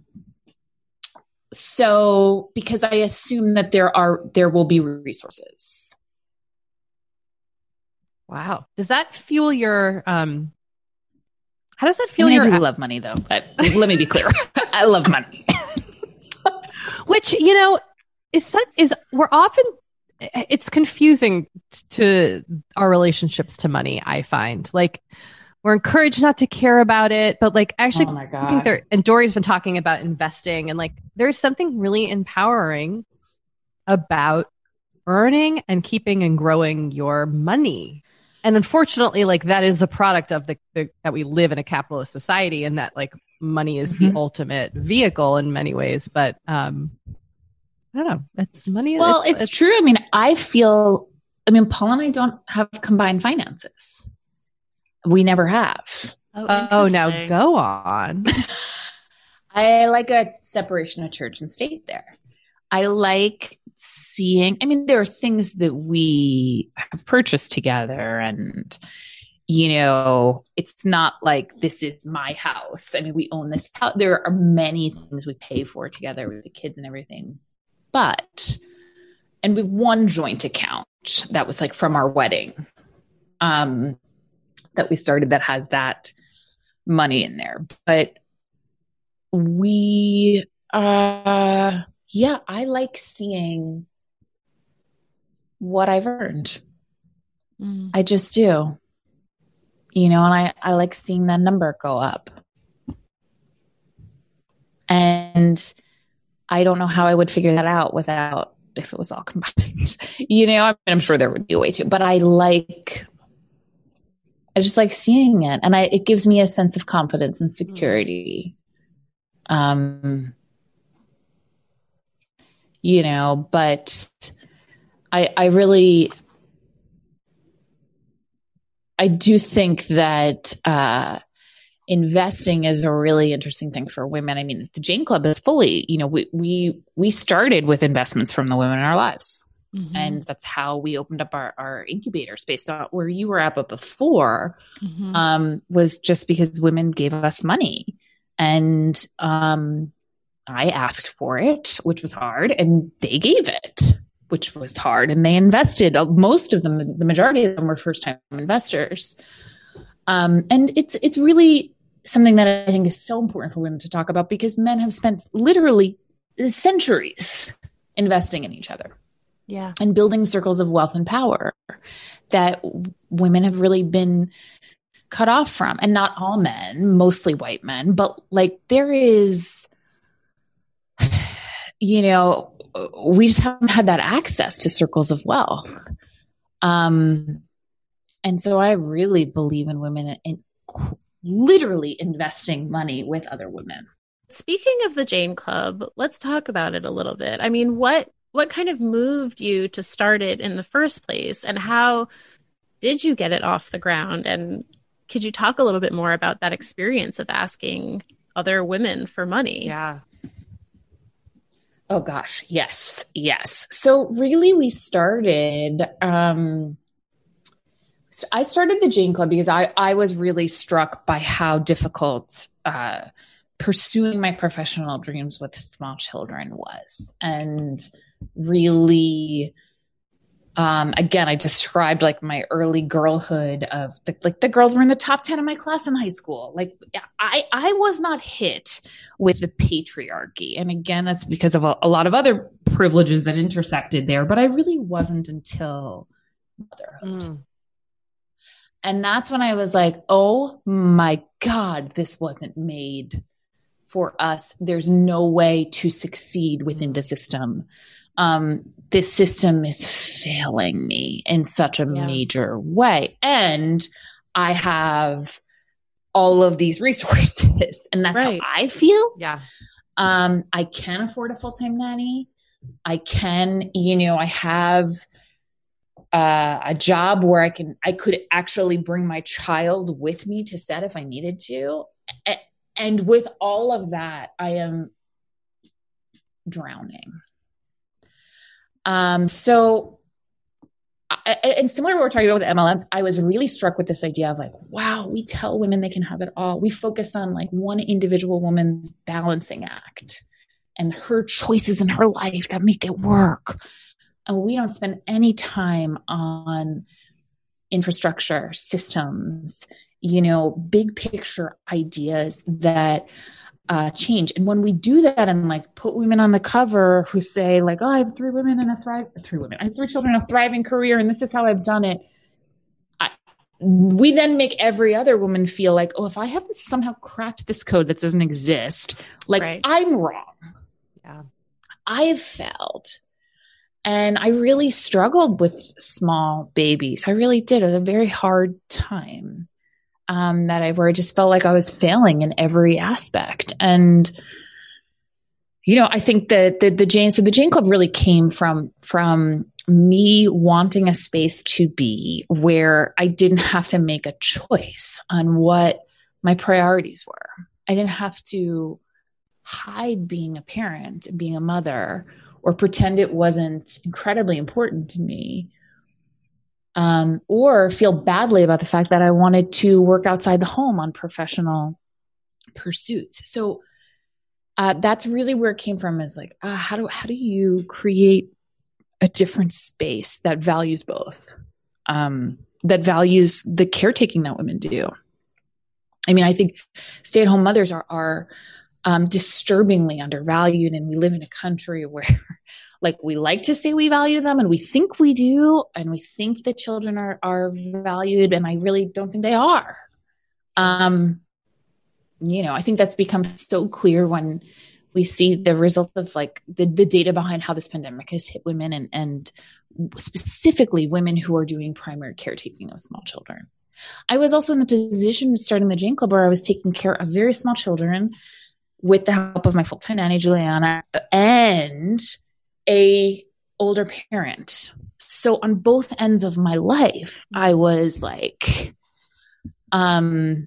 [SPEAKER 7] so because I assume that there are, there will be resources.
[SPEAKER 5] Wow. Does that fuel your, um, how does that fuel
[SPEAKER 7] I mean,
[SPEAKER 5] your?
[SPEAKER 7] I do love money though, but let me be clear. I love money.
[SPEAKER 5] Which, you know, is such, is we're often, it's confusing to our relationships to money. I find like we're encouraged not to care about it, but like actually,
[SPEAKER 7] oh my God.
[SPEAKER 5] I think there, and Dory's been talking about investing and like, there's something really empowering about earning and keeping and growing your money. And unfortunately, like that is a product of the, the that we live in a capitalist society and that like money is mm-hmm. the ultimate vehicle in many ways. But um, I don't know. It's money.
[SPEAKER 7] Well, it's,
[SPEAKER 5] it's,
[SPEAKER 7] it's true. I mean, I feel, I mean, Paul and I don't have combined finances. We never have.
[SPEAKER 5] Oh, oh now go on.
[SPEAKER 7] I like a separation of church and state there. I like seeing, I mean, there are things that we have purchased together and, you know, it's not like this is my house. I mean, we own this house. There are many things we pay for together with the kids and everything, but, and we've one joint account that was like from our wedding, um, that we started that has that money in there, but we, uh, yeah, I like seeing what I've earned. Mm. I just do. You know, and I, I like seeing that number go up. And I don't know how I would figure that out without, if it was all combined. You know, I mean, I'm sure there would be a way to, but I like, I just like seeing it. And I, it gives me a sense of confidence and security. Um, you know, but I, I really, I do think that, uh, investing is a really interesting thing for women. I mean, the Jane Club is fully, you know, we, we, we started with investments from the women in our lives. Mm-hmm. And that's how we opened up our, our incubator space. Not where you were at, but before, mm-hmm. um, was just because women gave us money. And um, I asked for it, which was hard, and they gave it, which was hard. And they invested. Most of them, the majority of them were first-time investors. Um, and it's it's really something that I think is so important for women to talk about, because men have spent literally centuries investing in each other.
[SPEAKER 4] Yeah.
[SPEAKER 7] And building circles of wealth and power that women have really been cut off from. And not all men, mostly white men, but like there is, you know, we just haven't had that access to circles of wealth. Um, and so I really believe in women in literally investing money with other women.
[SPEAKER 4] Speaking of the Jane Club, let's talk about it a little bit. I mean, what What kind of moved you to start it in the first place, and how did you get it off the ground? And could you talk a little bit more about that experience of asking other women for money?
[SPEAKER 5] Yeah.
[SPEAKER 7] Oh gosh. Yes. Yes. So really we started, um, so I started the Jane Club because I, I was really struck by how difficult, uh, pursuing my professional dreams with small children was. And really, um, again, I described like my early girlhood of the, like the girls were in the top ten of my class in high school. Like I, I was not hit with the patriarchy. And again, that's because of a, a lot of other privileges that intersected there, but I really wasn't until motherhood. Mm. And that's when I was like, oh my God, this wasn't made for us. There's no way to succeed within the system. Um, this system is failing me in such a yeah. major way. And I have all of these resources, and that's right. how I feel.
[SPEAKER 5] Yeah.
[SPEAKER 7] Um, I can afford a full-time nanny. I can, you know, I have uh, a job where I can, I could actually bring my child with me to set if I needed to. A- and with all of that, I am drowning. Um, so, I, and similar to what we're talking about with M L Ms, I was really struck with this idea of like, wow, we tell women they can have it all. We focus on like one individual woman's balancing act and her choices in her life that make it work. And we don't spend any time on infrastructure, systems, you know, big picture ideas that Uh, change. And when we do that and like put women on the cover who say like, oh, I have three women and a thrive, three women, I have three children, a thriving career, and this is how I've done it. I, we then make every other woman feel like, oh, if I haven't somehow cracked this code that doesn't exist, like right. I'm wrong.
[SPEAKER 5] Yeah.
[SPEAKER 7] I have failed. And I really struggled with small babies. I really did. It was a very hard time. Um, that I, where I just felt like I was failing in every aspect. And, you know, I think that the, the Jane, so the Jane Club really came from, from me wanting a space to be where I didn't have to make a choice on what my priorities were. I didn't have to hide being a parent and being a mother or pretend it wasn't incredibly important to me. Um, or feel badly about the fact that I wanted to work outside the home on professional pursuits. So uh, that's really where it came from, is like, uh, how do how do you create a different space that values both, um, that values the caretaking that women do? I mean, I think stay-at-home mothers are are um, disturbingly undervalued, and we live in a country where like we like to say we value them, and we think we do, and we think that children are, are valued, and I really don't think they are. Um, you know, I think that's become so clear when we see the result of like the, the data behind how this pandemic has hit women, and, and specifically women who are doing primary caretaking of small children. I was also in the position starting the Jane Club where I was taking care of very small children with the help of my full-time nanny, Juliana, and a older parent. So on both ends of my life, I was like, um,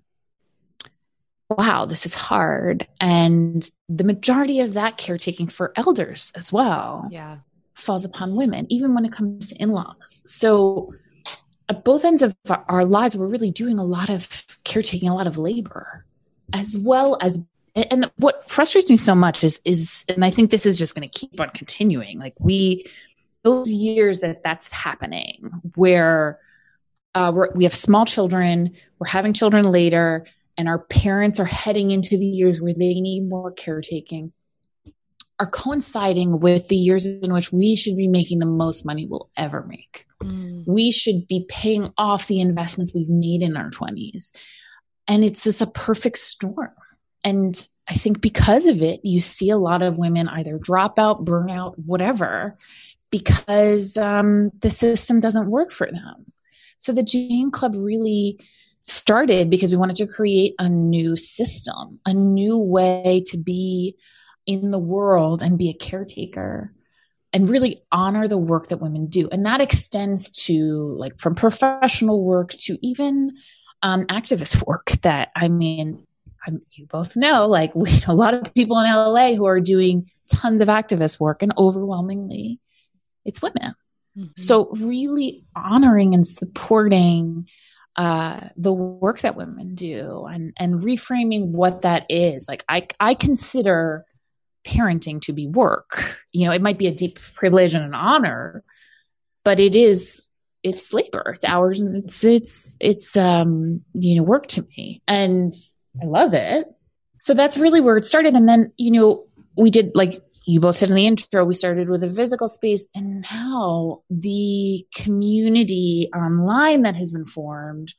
[SPEAKER 7] wow, this is hard. And the majority of that caretaking for elders as well
[SPEAKER 5] yeah.
[SPEAKER 7] falls upon women, even when it comes to in-laws. So at both ends of our lives, we're really doing a lot of caretaking, a lot of labor, as well as, and what frustrates me so much is, is, and I think this is just going to keep on continuing. Like we, those years that that's happening where uh, we're, we have small children, we're having children later, and our parents are heading into the years where they need more caretaking, are coinciding with the years in which we should be making the most money we'll ever make. Mm. We should be paying off the investments we've made in our twenties. And it's just a perfect storm. And I think because of it, you see a lot of women either drop out, burn out, whatever, because um, the system doesn't work for them. So the Jane Club really started because we wanted to create a new system, a new way to be in the world and be a caretaker and really honor the work that women do. And that extends to like from professional work to even um, activist work that, I mean, I'm, you both know, like we know a lot of people in L A who are doing tons of activist work, and overwhelmingly it's women. Mm-hmm. So really honoring and supporting Uh, the work that women do, and, and reframing what that is. Like I, I consider parenting to be work. You know, it might be a deep privilege and an honor, but it is, it's labor, it's hours, and it's, it's, it's, um, you know, work to me, and I love it. So that's really where it started. And then, you know, we did, like you both said in the intro, we started with a physical space, and now the community online that has been formed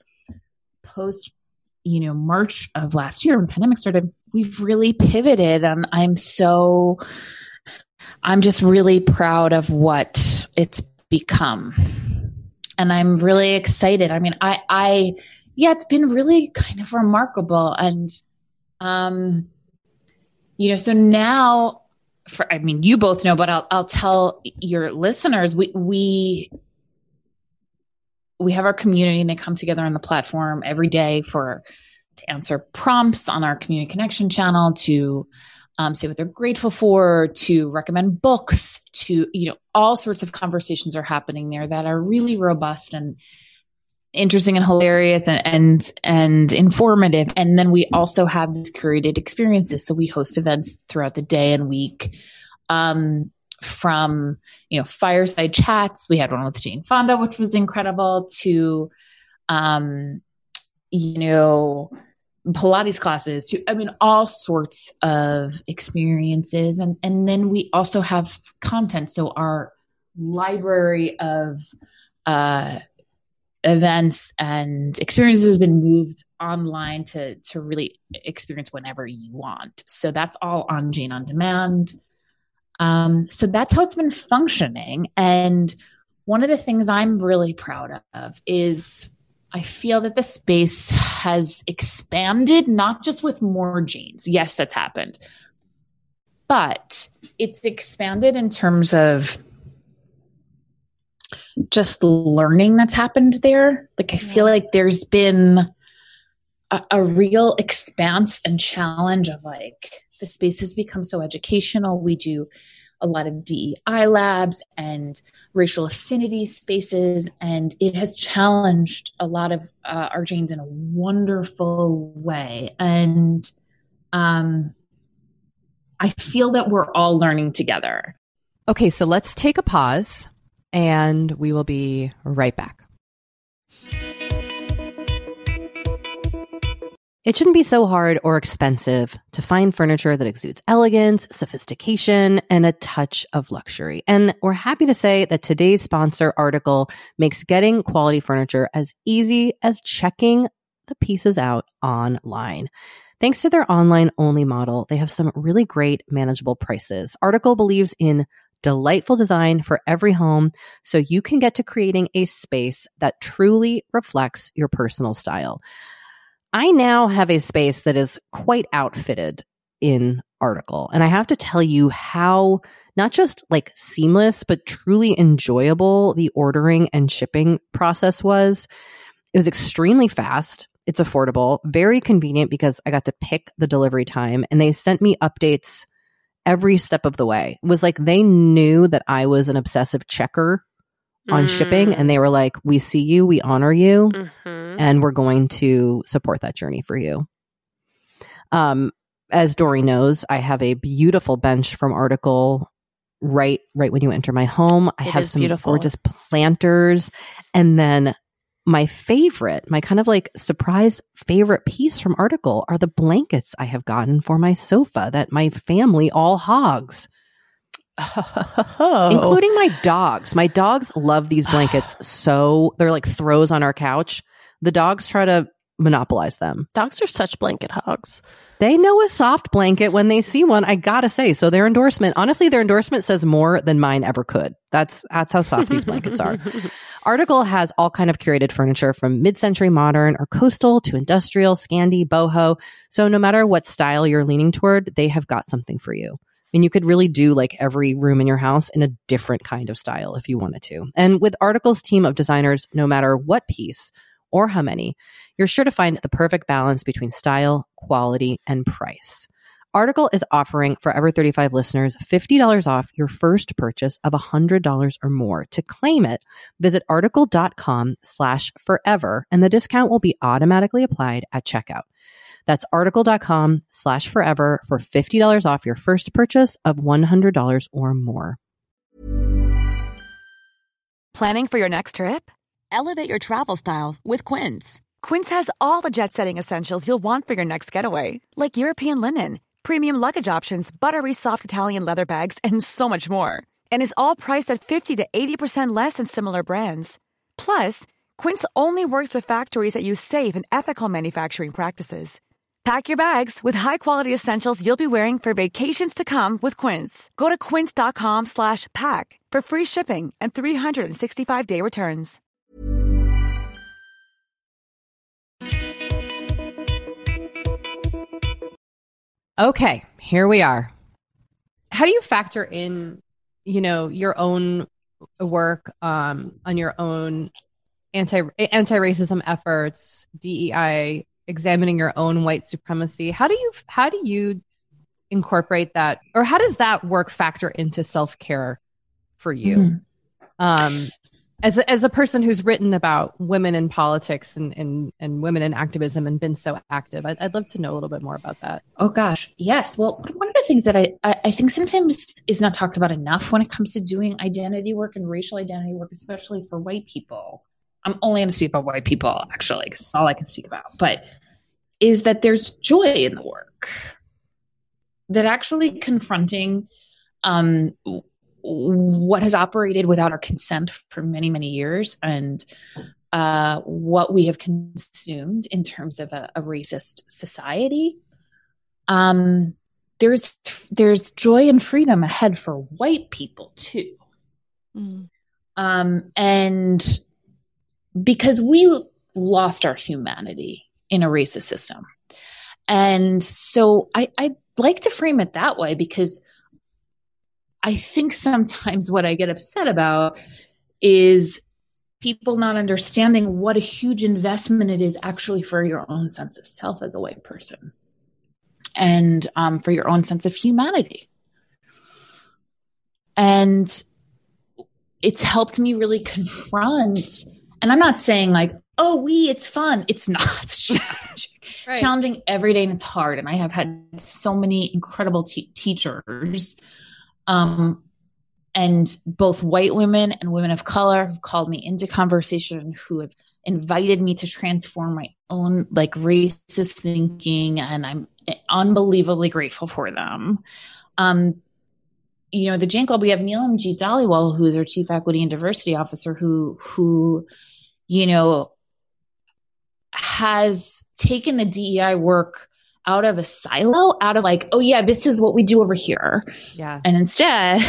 [SPEAKER 7] post, you know, March of last year when the pandemic started, we've really pivoted, and I'm so, I'm just really proud of what it's become. And I'm really excited. I mean, I, I, yeah, it's been really kind of remarkable. And, um, you know, so now, For, I mean, you both know, but I'll, I'll tell your listeners, we, we, we have our community, and they come together on the platform every day for, to answer prompts on our community connection channel, to um, say what they're grateful for, to recommend books, to, you know, all sorts of conversations are happening there that are really robust and interesting and hilarious and, and, and informative. And then we also have these curated experiences. So we host events throughout the day and week, um, from, you know, fireside chats. We had one with Jane Fonda, which was incredible, to, um, you know, Pilates classes, to, I mean, all sorts of experiences. And, and then we also have content. So our library of, uh, events and experiences has been moved online to, to really experience whenever you want. So that's all on Jane On Demand. Um, so that's how it's been functioning. And one of the things I'm really proud of is I feel that the space has expanded, not just with more Janes. Yes, that's happened, but it's expanded in terms of just learning that's happened there. Like, I feel like there's been a, a real expanse and challenge of like, the space has become so educational. We do a lot of D E I labs and racial affinity spaces, and it has challenged a lot of uh, our Janes in a wonderful way. And um, I feel that we're all learning together.
[SPEAKER 5] Okay, so let's take a pause, and we will be right back. It shouldn't be so hard or expensive to find furniture that exudes elegance, sophistication, and a touch of luxury. And we're happy to say that today's sponsor, Article, makes getting quality furniture as easy as checking the pieces out online. Thanks to their online-only model, they have some really great manageable prices. Article believes in delightful design for every home, so you can get to creating a space that truly reflects your personal style. I now have a space that is quite outfitted in Article, and I have to tell you how not just like seamless, but truly enjoyable the ordering and shipping process was. It was extremely fast. It's affordable, very convenient because I got to pick the delivery time, and they sent me updates every step of the way. It was like they knew that I was an obsessive checker on mm. shipping, and they were like, we see you, we honor you, mm-hmm. and we're going to support that journey for you. Um, as Dory knows, I have a beautiful bench from Article right, right when you enter my home. I
[SPEAKER 4] it
[SPEAKER 5] have some
[SPEAKER 4] beautiful.
[SPEAKER 5] gorgeous planters, and then my favorite, my kind of like surprise favorite piece from Article are the blankets I have gotten for my sofa that my family all hogs, oh. including my dogs. My dogs love these blankets. So they're like throws on our couch. The dogs try to monopolize them.
[SPEAKER 8] Dogs are such blanket hogs.
[SPEAKER 5] They know a soft blanket when they see one, I gotta say. So their endorsement, honestly, their endorsement says more than mine ever could. That's that's how soft these blankets are. Article has all kind of curated furniture from mid-century modern or coastal to industrial, Scandi, boho. So no matter what style you're leaning toward, they have got something for you. I mean, you could really do like every room in your house in a different kind of style if you wanted to. And with Article's team of designers, no matter what piece or how many, you're sure to find the perfect balance between style, quality, and price. Article is offering Forever thirty-five listeners fifty dollars off your first purchase of one hundred dollars or more. To claim it, visit article.com slash forever, and the discount will be automatically applied at checkout. That's article.com slash forever for fifty dollars off your first purchase of one hundred dollars or more.
[SPEAKER 9] Planning for your next trip? Elevate your travel style with Quince. Quince has all the jet-setting essentials you'll want for your next getaway, like European linen, premium luggage options, buttery soft Italian leather bags, and so much more. And is all priced at fifty to eighty percent less than similar brands. Plus, Quince only works with factories that use safe and ethical manufacturing practices. Pack your bags with high-quality essentials you'll be wearing for vacations to come with Quince. Go to quince.com slash pack for free shipping and three hundred sixty-five day returns.
[SPEAKER 5] Okay, here we are. How do you factor in, you know, your own work um, on your own anti anti-racism efforts, D E I, examining your own white supremacy? How do you how do you incorporate that, or how does that work factor into self-care for you? Mm-hmm. Um, as a, as a person who's written about women in politics and, and, and women in activism and been so active, I'd, I'd love to know a little bit more about that.
[SPEAKER 7] Oh gosh, yes. Well, one of the things that I, I, I think sometimes is not talked about enough when it comes to doing identity work and racial identity work, especially for white people. I'm only going to speak about white people, actually, because it's all I can speak about. But is that there's joy in the work, that actually confronting um, what has operated without our consent for many, many years, and uh, what we have consumed in terms of a, a racist society. Um, there's there's joy and freedom ahead for white people too, mm. um, and because we lost our humanity in a racist system, and so I, I like to frame it that way, because I think sometimes what I get upset about is people not understanding what a huge investment it is actually for your own sense of self as a white person, and um, for your own sense of humanity. And it's helped me really confront, and I'm not saying like, oh, we, it's fun. It's not. It's challenging. Right. Challenging every day, and it's hard. And I have had so many incredible te- teachers Um, and both white women and women of color have called me into conversation, who have invited me to transform my own like racist thinking. And I'm unbelievably grateful for them. Um, you know, the Jane Club, we have Neelamji Dhaliwal, who is our Chief Equity and Diversity Officer, who, who, you know, has taken the D E I work out of a silo, out of like, oh yeah, this is what we do over here.
[SPEAKER 5] Yeah.
[SPEAKER 7] And instead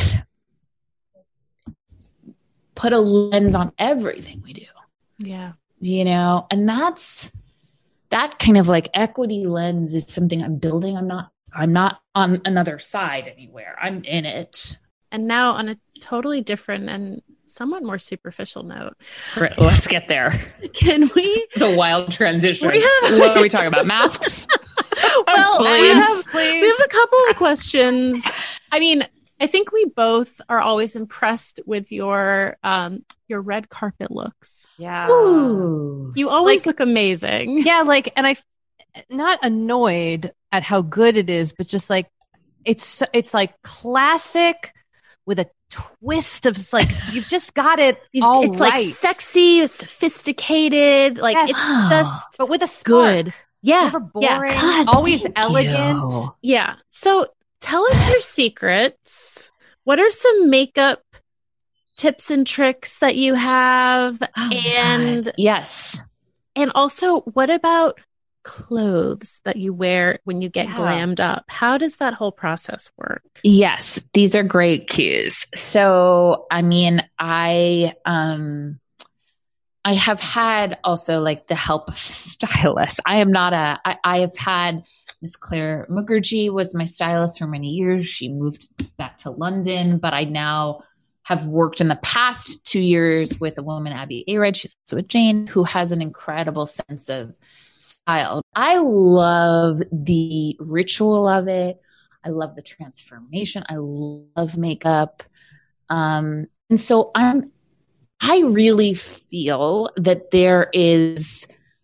[SPEAKER 7] put a lens on everything we do.
[SPEAKER 4] Yeah.
[SPEAKER 7] You know, and that's, that kind of like equity lens is something I'm building. I'm not, I'm not on another side anywhere. I'm in it.
[SPEAKER 4] And now on a totally different and somewhat more superficial note.
[SPEAKER 7] Right, let's get there.
[SPEAKER 4] Can we?
[SPEAKER 7] It's a wild transition.
[SPEAKER 4] We have,
[SPEAKER 7] what are we talking about? Masks?
[SPEAKER 4] Well,
[SPEAKER 7] Please.
[SPEAKER 4] we have,
[SPEAKER 5] Please.
[SPEAKER 4] we have a couple of questions. I mean, I think we both are always impressed with your um, your red carpet looks.
[SPEAKER 5] Yeah.
[SPEAKER 7] Ooh.
[SPEAKER 4] You always
[SPEAKER 5] Like-
[SPEAKER 4] look amazing.
[SPEAKER 5] Yeah, like, and I, not annoyed at how good it is, but just like, it's it's like classic with a twist of like, you've just got it all
[SPEAKER 4] It's
[SPEAKER 5] right.
[SPEAKER 4] like sexy, sophisticated. Like
[SPEAKER 5] Yes.
[SPEAKER 4] it's just
[SPEAKER 5] but with a spark.
[SPEAKER 4] good. Yeah.
[SPEAKER 5] Never
[SPEAKER 4] Yeah.
[SPEAKER 5] boring.
[SPEAKER 7] God,
[SPEAKER 5] always
[SPEAKER 7] thank
[SPEAKER 5] elegant.
[SPEAKER 7] you.
[SPEAKER 4] Yeah. So tell us your secrets. What are some makeup tips and tricks that you have?
[SPEAKER 7] Oh,
[SPEAKER 4] and
[SPEAKER 7] God. Yes.
[SPEAKER 4] and also, what about clothes that you wear when you get
[SPEAKER 5] Yeah.
[SPEAKER 4] glammed up? How does that whole process work?
[SPEAKER 7] Yes, these are great cues. So, I mean, I um I have had also like the help of stylists. I am not a I, I have had Miss Claire Mukherjee was my stylist for many years. She moved back to London, but I now have worked in the past two years with a woman, Abby Arad. She's also a Jane, who has an incredible sense of style. I love the ritual of it. I love the transformation. I love makeup. Um, and so I'm, I really feel that there is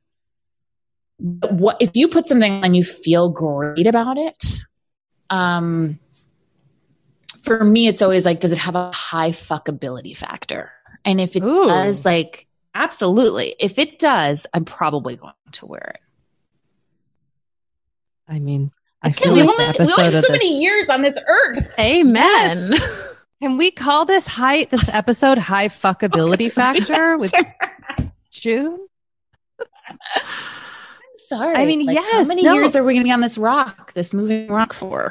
[SPEAKER 7] what, if you put something on, you feel great about it. Um, for me, it's always like, does it have a high fuckability factor? And if it
[SPEAKER 5] Ooh.
[SPEAKER 7] does, like, absolutely. If it does, I'm probably going to wear it.
[SPEAKER 5] I mean, I
[SPEAKER 7] Again,
[SPEAKER 5] feel
[SPEAKER 7] we
[SPEAKER 5] like
[SPEAKER 7] only,
[SPEAKER 5] the
[SPEAKER 7] we only
[SPEAKER 5] episode
[SPEAKER 7] have
[SPEAKER 5] of
[SPEAKER 7] so
[SPEAKER 5] this-
[SPEAKER 7] many years on this earth.
[SPEAKER 4] Amen.
[SPEAKER 5] Can we call this high this episode high fuckability factor with June?
[SPEAKER 7] I'm sorry.
[SPEAKER 5] I mean,
[SPEAKER 7] Like, how
[SPEAKER 5] yes,
[SPEAKER 7] many
[SPEAKER 5] no.
[SPEAKER 7] years are we going to be on this rock, this moving rock for?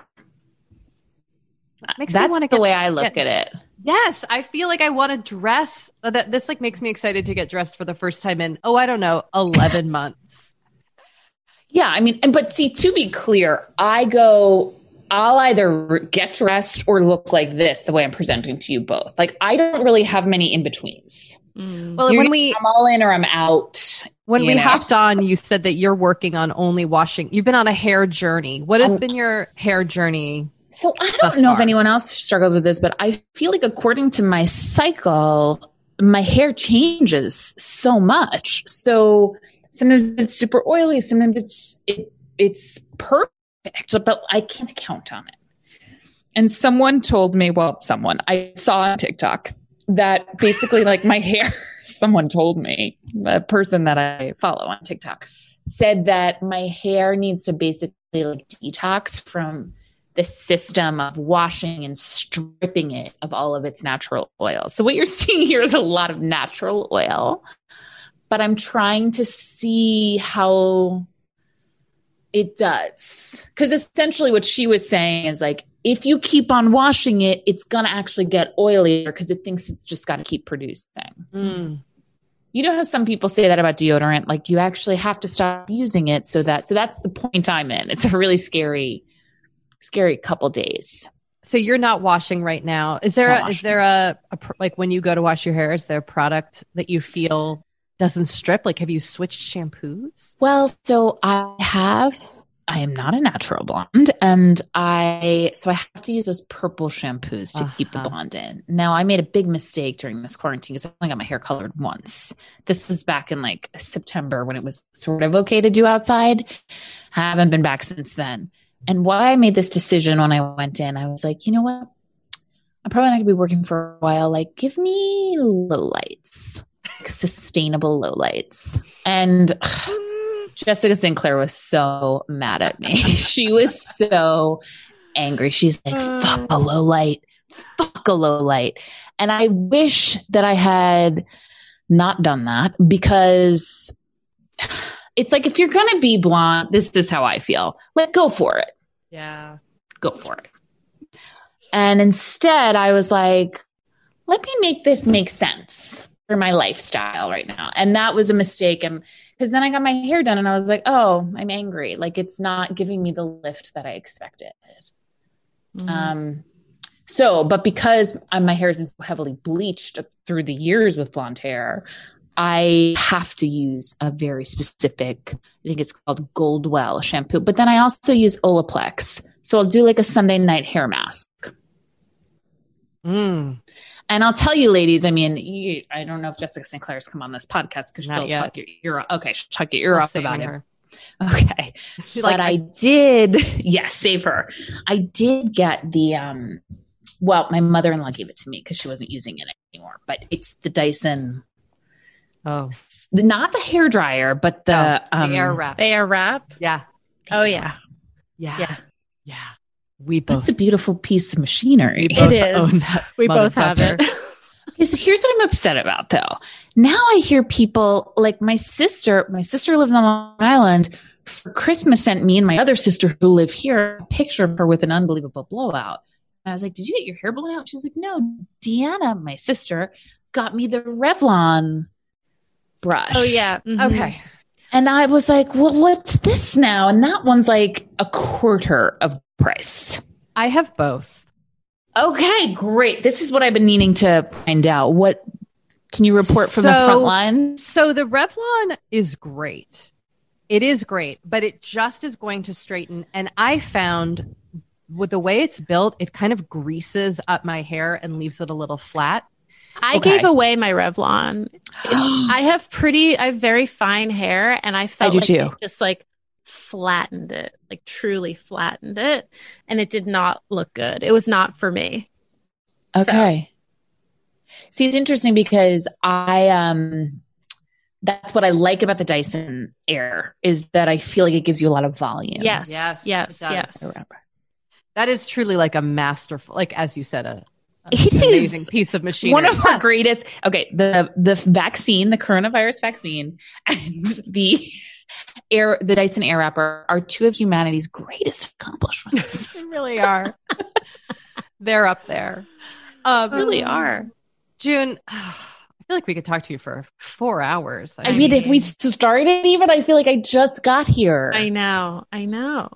[SPEAKER 5] Makes me
[SPEAKER 7] That's
[SPEAKER 5] wanna
[SPEAKER 7] the
[SPEAKER 5] get-
[SPEAKER 7] way I look
[SPEAKER 5] get-
[SPEAKER 7] at it.
[SPEAKER 5] Yes, I feel like I want to dress. uh, That this like makes me excited to get dressed for the first time in oh I don't know eleven months.
[SPEAKER 7] Yeah, I mean, and but see, to be clear, I go, I'll either get dressed or look like this, the way I'm presenting to you both. Like, I don't really have many in betweens.
[SPEAKER 4] Mm.
[SPEAKER 5] Well,
[SPEAKER 7] You're
[SPEAKER 5] when
[SPEAKER 7] either
[SPEAKER 5] we
[SPEAKER 7] I'm all in or I'm out.
[SPEAKER 5] when
[SPEAKER 7] you
[SPEAKER 5] we
[SPEAKER 7] know?
[SPEAKER 5] hopped on, you said that you're working on only washing. You've been on a hair journey. What has
[SPEAKER 7] Um,
[SPEAKER 5] been your hair journey?
[SPEAKER 7] So I
[SPEAKER 5] thus
[SPEAKER 7] don't know
[SPEAKER 5] far?
[SPEAKER 7] if anyone else struggles with this, but I feel like according to my cycle, my hair changes so much. So sometimes it's super oily, sometimes it's it, it's perfect, but I can't count on it. And someone told me, well, someone I saw on TikTok that basically like my hair, someone told me, a person that I follow on TikTok said that my hair needs to basically like detox from the system of washing and stripping it of all of its natural oil. So what you're seeing here is a lot of natural oil, but I'm trying to see how it does. Because essentially what she was saying is like, if you keep on washing it, it's going to actually get oilier because it thinks it's just got to keep producing.
[SPEAKER 5] Mm.
[SPEAKER 7] You know how some people say that about deodorant, like you actually have to stop using it so that, so that's the point I'm in. It's a really scary scary couple days.
[SPEAKER 5] So you're not washing right now. Is there
[SPEAKER 7] Not
[SPEAKER 5] a, is
[SPEAKER 7] washing.
[SPEAKER 5] there a, a pr- like when you go to wash your hair, is there a product that you feel doesn't strip? Like, have you switched shampoos?
[SPEAKER 7] Well, so I have, I am not a natural blonde, and I, so I have to use those purple shampoos to keep the
[SPEAKER 5] Uh-huh.
[SPEAKER 7] blonde in. Now, I made a big mistake during this quarantine because I only got my hair colored once. This was back in like September when it was sort of okay to do outside. I haven't been back since then. And why I made this decision when I went in, I was like, you know what? I'm probably not going to be working for a while. Like, give me low lights. sustainable lowlights. And ugh, Jessica Sinclair was so mad at me. She was so angry. She's like, fuck a low light, fuck a low light. And I wish that I had not done that, because it's like, if you're going to be blonde, this is how I feel. Like, go for it.
[SPEAKER 5] Yeah.
[SPEAKER 7] Go for it. And instead I was like, let me make this make sense for my lifestyle right now. And that was a mistake. And because then I got my hair done and I was like, oh, I'm angry. Like, it's not giving me the lift that I expected. Mm. Um, so, but because my hair has been so heavily bleached through the years with blonde hair, I have to use a very specific, I think it's called Goldwell shampoo. But then I also use Olaplex. So I'll do like a Sunday night hair mask.
[SPEAKER 5] Mm.
[SPEAKER 7] And I'll tell you, ladies, I mean, you, I don't know if Jessica Sinclair's come on this podcast because she'll
[SPEAKER 5] yet.
[SPEAKER 7] chuck your ear off. Okay, she'll chuck your ear
[SPEAKER 5] I'll
[SPEAKER 7] off
[SPEAKER 5] save
[SPEAKER 7] about it.
[SPEAKER 5] her.
[SPEAKER 7] Okay.
[SPEAKER 5] Like,
[SPEAKER 7] but I, I did, yes, save her. I did get the, um, well, my mother-in-law gave it to me because she wasn't using it anymore, but it's the Dyson.
[SPEAKER 5] Oh,
[SPEAKER 7] the, not the hair dryer, but the,
[SPEAKER 5] no, the
[SPEAKER 7] um,
[SPEAKER 5] air wrap.
[SPEAKER 4] The air wrap.
[SPEAKER 5] Yeah.
[SPEAKER 4] Oh yeah.
[SPEAKER 5] Yeah.
[SPEAKER 4] Yeah.
[SPEAKER 5] Yeah. We both.
[SPEAKER 7] That's a beautiful piece of machinery.
[SPEAKER 4] It is. We both have it.
[SPEAKER 7] Okay, so here's what I'm upset about, though. Now I hear people like my sister. My sister lives on Long Island. For Christmas, sent me and my other sister who live here a picture of her with an unbelievable blowout. And I was like, "Did you get your hair blown out?" She was like, "No, Deanna, my sister, got me the Revlon brush."
[SPEAKER 4] Oh yeah. Mm-hmm.
[SPEAKER 5] Okay.
[SPEAKER 7] And I was like, "Well, what's this now?" And that one's like a quarter of the price.
[SPEAKER 5] I have both.
[SPEAKER 7] Okay, great. This is what I've been needing to find out. What can you report from
[SPEAKER 5] so,
[SPEAKER 7] the front lines?
[SPEAKER 5] So the Revlon is great. It is great, but it just is going to straighten. And I found with the way it's built, it kind of greases up my hair and leaves it a little flat.
[SPEAKER 4] I
[SPEAKER 7] Okay.
[SPEAKER 4] gave away my Revlon. It- I have pretty, I have very fine hair, and I felt
[SPEAKER 7] I do
[SPEAKER 4] like
[SPEAKER 7] too.
[SPEAKER 4] it just like flattened it, like truly flattened it, and it did not look good. It was not for me.
[SPEAKER 7] Okay. So. See, it's interesting because I um that's what I like about the Dyson Air is that I feel like it gives you a lot of volume.
[SPEAKER 4] Yes,
[SPEAKER 5] Yes,
[SPEAKER 4] yes,
[SPEAKER 5] it
[SPEAKER 4] yes.
[SPEAKER 5] does. That is truly like a masterful, like as you said, a
[SPEAKER 7] It
[SPEAKER 5] an
[SPEAKER 7] is
[SPEAKER 5] amazing piece of machinery.
[SPEAKER 7] one of our greatest. Okay, the the vaccine, the coronavirus vaccine, and the air, the Dyson Airwrapper are two of humanity's greatest accomplishments.
[SPEAKER 5] They really are. They're up there. Um,
[SPEAKER 4] They really are.
[SPEAKER 5] June, I feel like we could talk to you for four hours.
[SPEAKER 7] I mean, if we started even, I feel like I just got here.
[SPEAKER 4] I know. I know.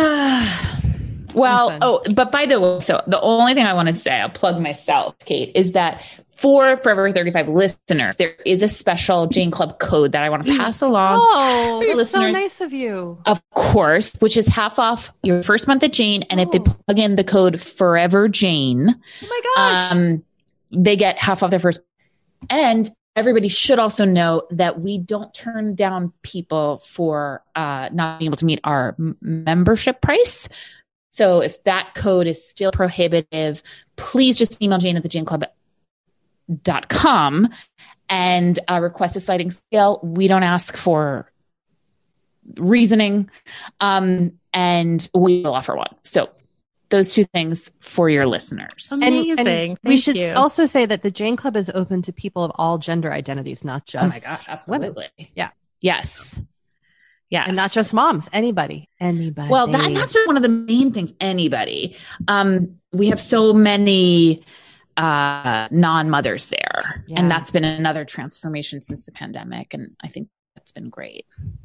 [SPEAKER 7] Well,
[SPEAKER 5] Listen.
[SPEAKER 7] oh, but by the way, so the only thing I want to say, I'll plug myself, Kate, is that for Forever thirty-five listeners, there is a special Jane Club code that I want to pass along.
[SPEAKER 5] Oh,
[SPEAKER 7] to
[SPEAKER 5] it's so
[SPEAKER 7] listeners,
[SPEAKER 5] nice of you.
[SPEAKER 7] of course, which is half off your first month at Jane. And if they
[SPEAKER 5] Oh.
[SPEAKER 7] plug in the code Forever Jane,
[SPEAKER 5] Oh my gosh.
[SPEAKER 7] um, they get half off their first. And everybody should also know that we don't turn down people for uh, not being able to meet our m- membership price. So if that code is still prohibitive, please just email Jane at the Jane Club dot com and uh, request a sliding scale. We don't ask for reasoning, um, and we will offer one. So those two things for your listeners.
[SPEAKER 4] Amazing.
[SPEAKER 5] we
[SPEAKER 4] Thank
[SPEAKER 5] should
[SPEAKER 4] you.
[SPEAKER 5] also say that the Jane Club is open to people of all gender identities, not just
[SPEAKER 7] Oh my gosh,
[SPEAKER 5] women.
[SPEAKER 7] absolutely.
[SPEAKER 5] Yeah.
[SPEAKER 7] Yes. Yes.
[SPEAKER 5] And not just moms, anybody, anybody.
[SPEAKER 7] Well, that, that's one of the main things. Anybody. Um, we have so many uh, non-mothers there,
[SPEAKER 5] Yeah.
[SPEAKER 7] and that's been another transformation since the pandemic. And I think that's been great.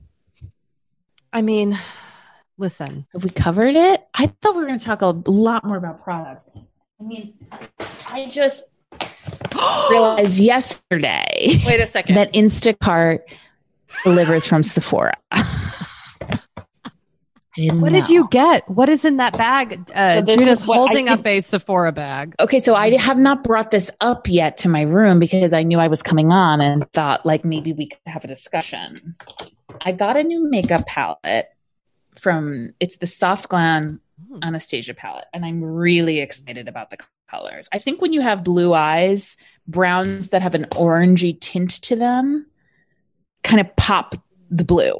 [SPEAKER 5] I mean, listen,
[SPEAKER 7] Have we covered it? I thought we were going to talk a lot more about products. I mean, I just realized yesterday
[SPEAKER 5] wait a second.
[SPEAKER 7] that Instacart delivers from Sephora. I didn't
[SPEAKER 5] What
[SPEAKER 7] know.
[SPEAKER 5] did you get? What is in that bag? Uh,
[SPEAKER 7] So this
[SPEAKER 5] Juna's
[SPEAKER 7] is what I
[SPEAKER 5] holding
[SPEAKER 7] did-
[SPEAKER 5] up a Sephora bag.
[SPEAKER 7] Okay, so I have not brought this up yet to my room because I knew I was coming on and thought like maybe we could have a discussion. I got a new makeup palette from, it's the Soft Glam Anastasia palette, and I'm really excited about the colors. I think when you have blue eyes, browns that have an orangey tint to them kind of pop the blue.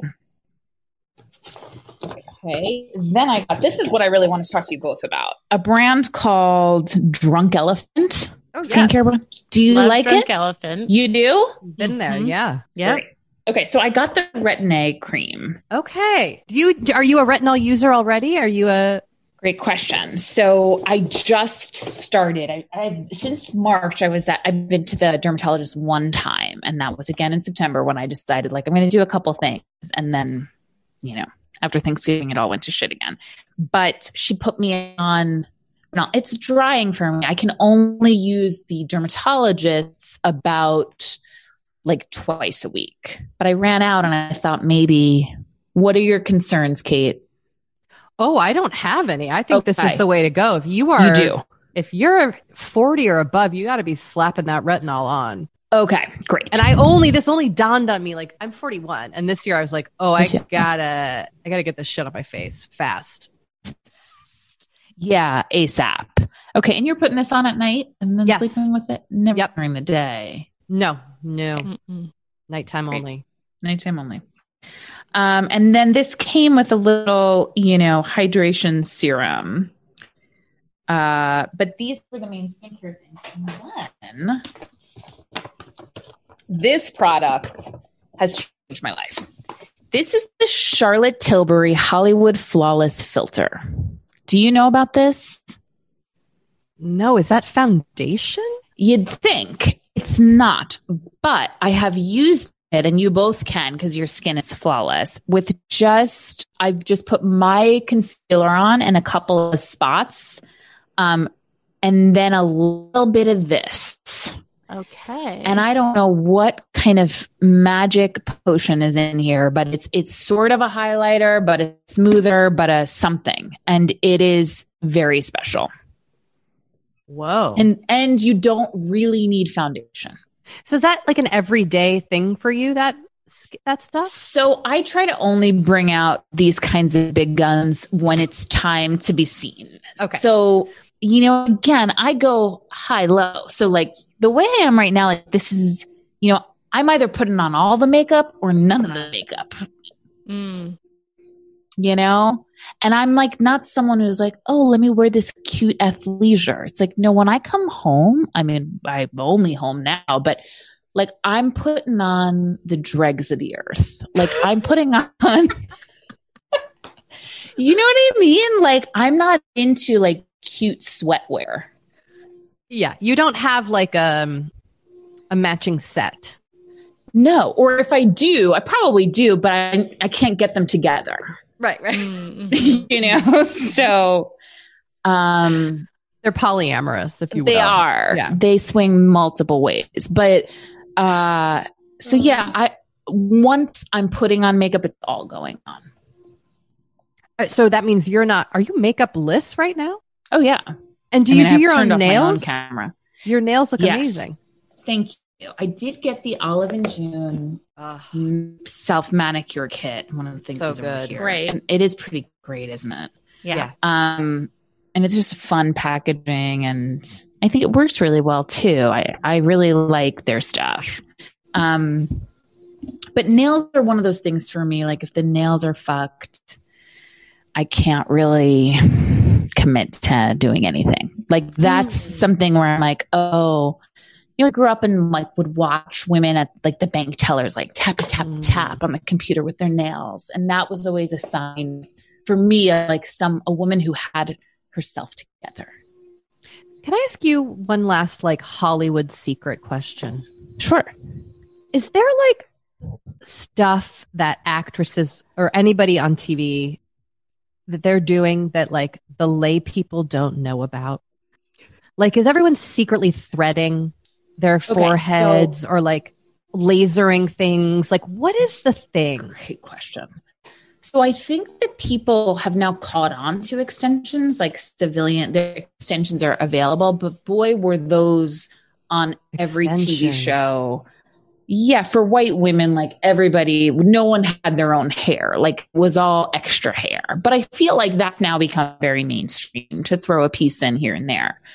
[SPEAKER 7] Okay. Then I got, this is what I really want to talk to you both about. A brand called Drunk Elephant.
[SPEAKER 5] Oh, yes.
[SPEAKER 7] Skincare brand. Do you
[SPEAKER 4] Love
[SPEAKER 7] like
[SPEAKER 4] Drunk
[SPEAKER 7] it?
[SPEAKER 4] Elephant.
[SPEAKER 7] You do?
[SPEAKER 5] Been there,
[SPEAKER 4] Mhm.
[SPEAKER 5] yeah.
[SPEAKER 4] Yeah.
[SPEAKER 7] Great. Okay, so I got the Retin-A cream.
[SPEAKER 5] Okay. Do you are you a retinol user already? Are you a
[SPEAKER 7] Great question. So I just started. I, I since March, I was at, I've been to the dermatologist one time, and that was again in September when I decided like I'm going to do a couple things, and then, you know, after Thanksgiving, it all went to shit again. But she put me on. No, it's drying for me. I can only use the dermatologists about like twice a week. But I ran out, and I thought maybe. What are your concerns, Kate?
[SPEAKER 5] Oh, I don't have any. I think this
[SPEAKER 7] Okay.
[SPEAKER 5] is the way to go. If you are
[SPEAKER 7] You do.
[SPEAKER 5] If you're forty or above, you got to be slapping that retinol on.
[SPEAKER 7] Okay, great.
[SPEAKER 5] And I only this only dawned on me like I'm forty-one, and this year I was like, oh, I
[SPEAKER 7] too.
[SPEAKER 5] gotta I gotta get this shit on my face fast.
[SPEAKER 7] Yeah, ASAP. Okay, and you're putting this on at night and then
[SPEAKER 5] Yes.
[SPEAKER 7] sleeping with it? Never
[SPEAKER 5] Yep.
[SPEAKER 7] during the day.
[SPEAKER 5] No, no,
[SPEAKER 4] Mm-mm.
[SPEAKER 5] nighttime
[SPEAKER 7] Great.
[SPEAKER 5] only.
[SPEAKER 7] Nighttime only. Um, and then this came with a little, you know, hydration serum. Uh, but these were the main skincare things. And then this product has changed my life. This is the Charlotte Tilbury Hollywood Flawless Filter. Do you know about this?
[SPEAKER 5] No, is that foundation?
[SPEAKER 7] You'd think it's not, but I have used it, and you both can because your skin is flawless. With just, I've just put my concealer on and a couple of spots, um, and then a little bit of this.
[SPEAKER 4] Okay.
[SPEAKER 7] And I don't know what kind of magic potion is in here, but it's it's sort of a highlighter, but it's smoother, but a something, and it is very special.
[SPEAKER 5] Whoa.
[SPEAKER 7] And and you don't really need foundation.
[SPEAKER 5] So is that like an everyday thing for you, that that stuff?
[SPEAKER 7] So I try to only bring out these kinds of big guns when it's time to be seen.
[SPEAKER 5] Okay.
[SPEAKER 7] So, you know, again, I go high low. So like the way I am right now, like this is, you know, I'm either putting on all the makeup or none of the makeup,
[SPEAKER 4] Mm.
[SPEAKER 7] you know? And I'm like not someone who's like, oh, let me wear this cute athleisure. It's like, no, when I come home, I mean, I'm only home now, but like I'm putting on the dregs of the earth. Like I'm putting on, you know what I mean? Like I'm not into like cute sweatwear.
[SPEAKER 5] Yeah, you don't have like um, a matching set.
[SPEAKER 7] No, or if I do, I probably do, but I, I can't get them together.
[SPEAKER 5] Right, right.
[SPEAKER 4] Mm-hmm.
[SPEAKER 7] You know, so um,
[SPEAKER 5] They're polyamorous, if you will.
[SPEAKER 7] they are.
[SPEAKER 5] Yeah.
[SPEAKER 7] They swing multiple ways, but uh, so yeah, I once I'm putting on makeup, it's all going on.
[SPEAKER 5] Uh, So that means you're not. Are you makeup-less right now?
[SPEAKER 7] Oh yeah.
[SPEAKER 5] And do
[SPEAKER 7] I
[SPEAKER 5] you
[SPEAKER 7] mean,
[SPEAKER 5] do
[SPEAKER 7] I've
[SPEAKER 5] your
[SPEAKER 7] turned
[SPEAKER 5] own
[SPEAKER 7] off my own
[SPEAKER 5] nails?
[SPEAKER 7] camera.
[SPEAKER 5] Your nails look
[SPEAKER 7] Yes.
[SPEAKER 5] amazing.
[SPEAKER 7] Thank you. I did get the Olive and June self manicure kit. One of the things
[SPEAKER 5] So
[SPEAKER 7] is over
[SPEAKER 5] good.
[SPEAKER 7] here.
[SPEAKER 4] Great.
[SPEAKER 7] And it is pretty great, isn't it?
[SPEAKER 4] Yeah.
[SPEAKER 5] Yeah.
[SPEAKER 7] Um, and it's just fun packaging, and I think it works really well too. I, I really like their stuff. Um, but nails are one of those things for me. Like if the nails are fucked, I can't really commit to doing anything. Like that's
[SPEAKER 4] Mm.
[SPEAKER 7] something where I'm like, oh, you know, I grew up and like would watch women at like the bank tellers, like tap, tap,
[SPEAKER 5] Mm.
[SPEAKER 7] tap on the computer with their nails. And that was always a sign for me, uh, like some, a woman who had herself together.
[SPEAKER 5] Can I ask you one last like Hollywood secret question?
[SPEAKER 7] Sure.
[SPEAKER 5] Is there like stuff that actresses or anybody on T V that they're doing that like the lay people don't know about? Like, is everyone secretly threading their
[SPEAKER 7] so-
[SPEAKER 5] foreheads or like lasering things? Like, what is the thing?
[SPEAKER 7] Great question. So I think that people have now caught on to extensions, like civilian, their extensions are available, but boy, were those on every T V
[SPEAKER 5] Extensions.
[SPEAKER 7] show. Yeah, for white women, like everybody, no one had their own hair, like it was all extra hair. But I feel like that's now become very mainstream to throw a piece in here and there.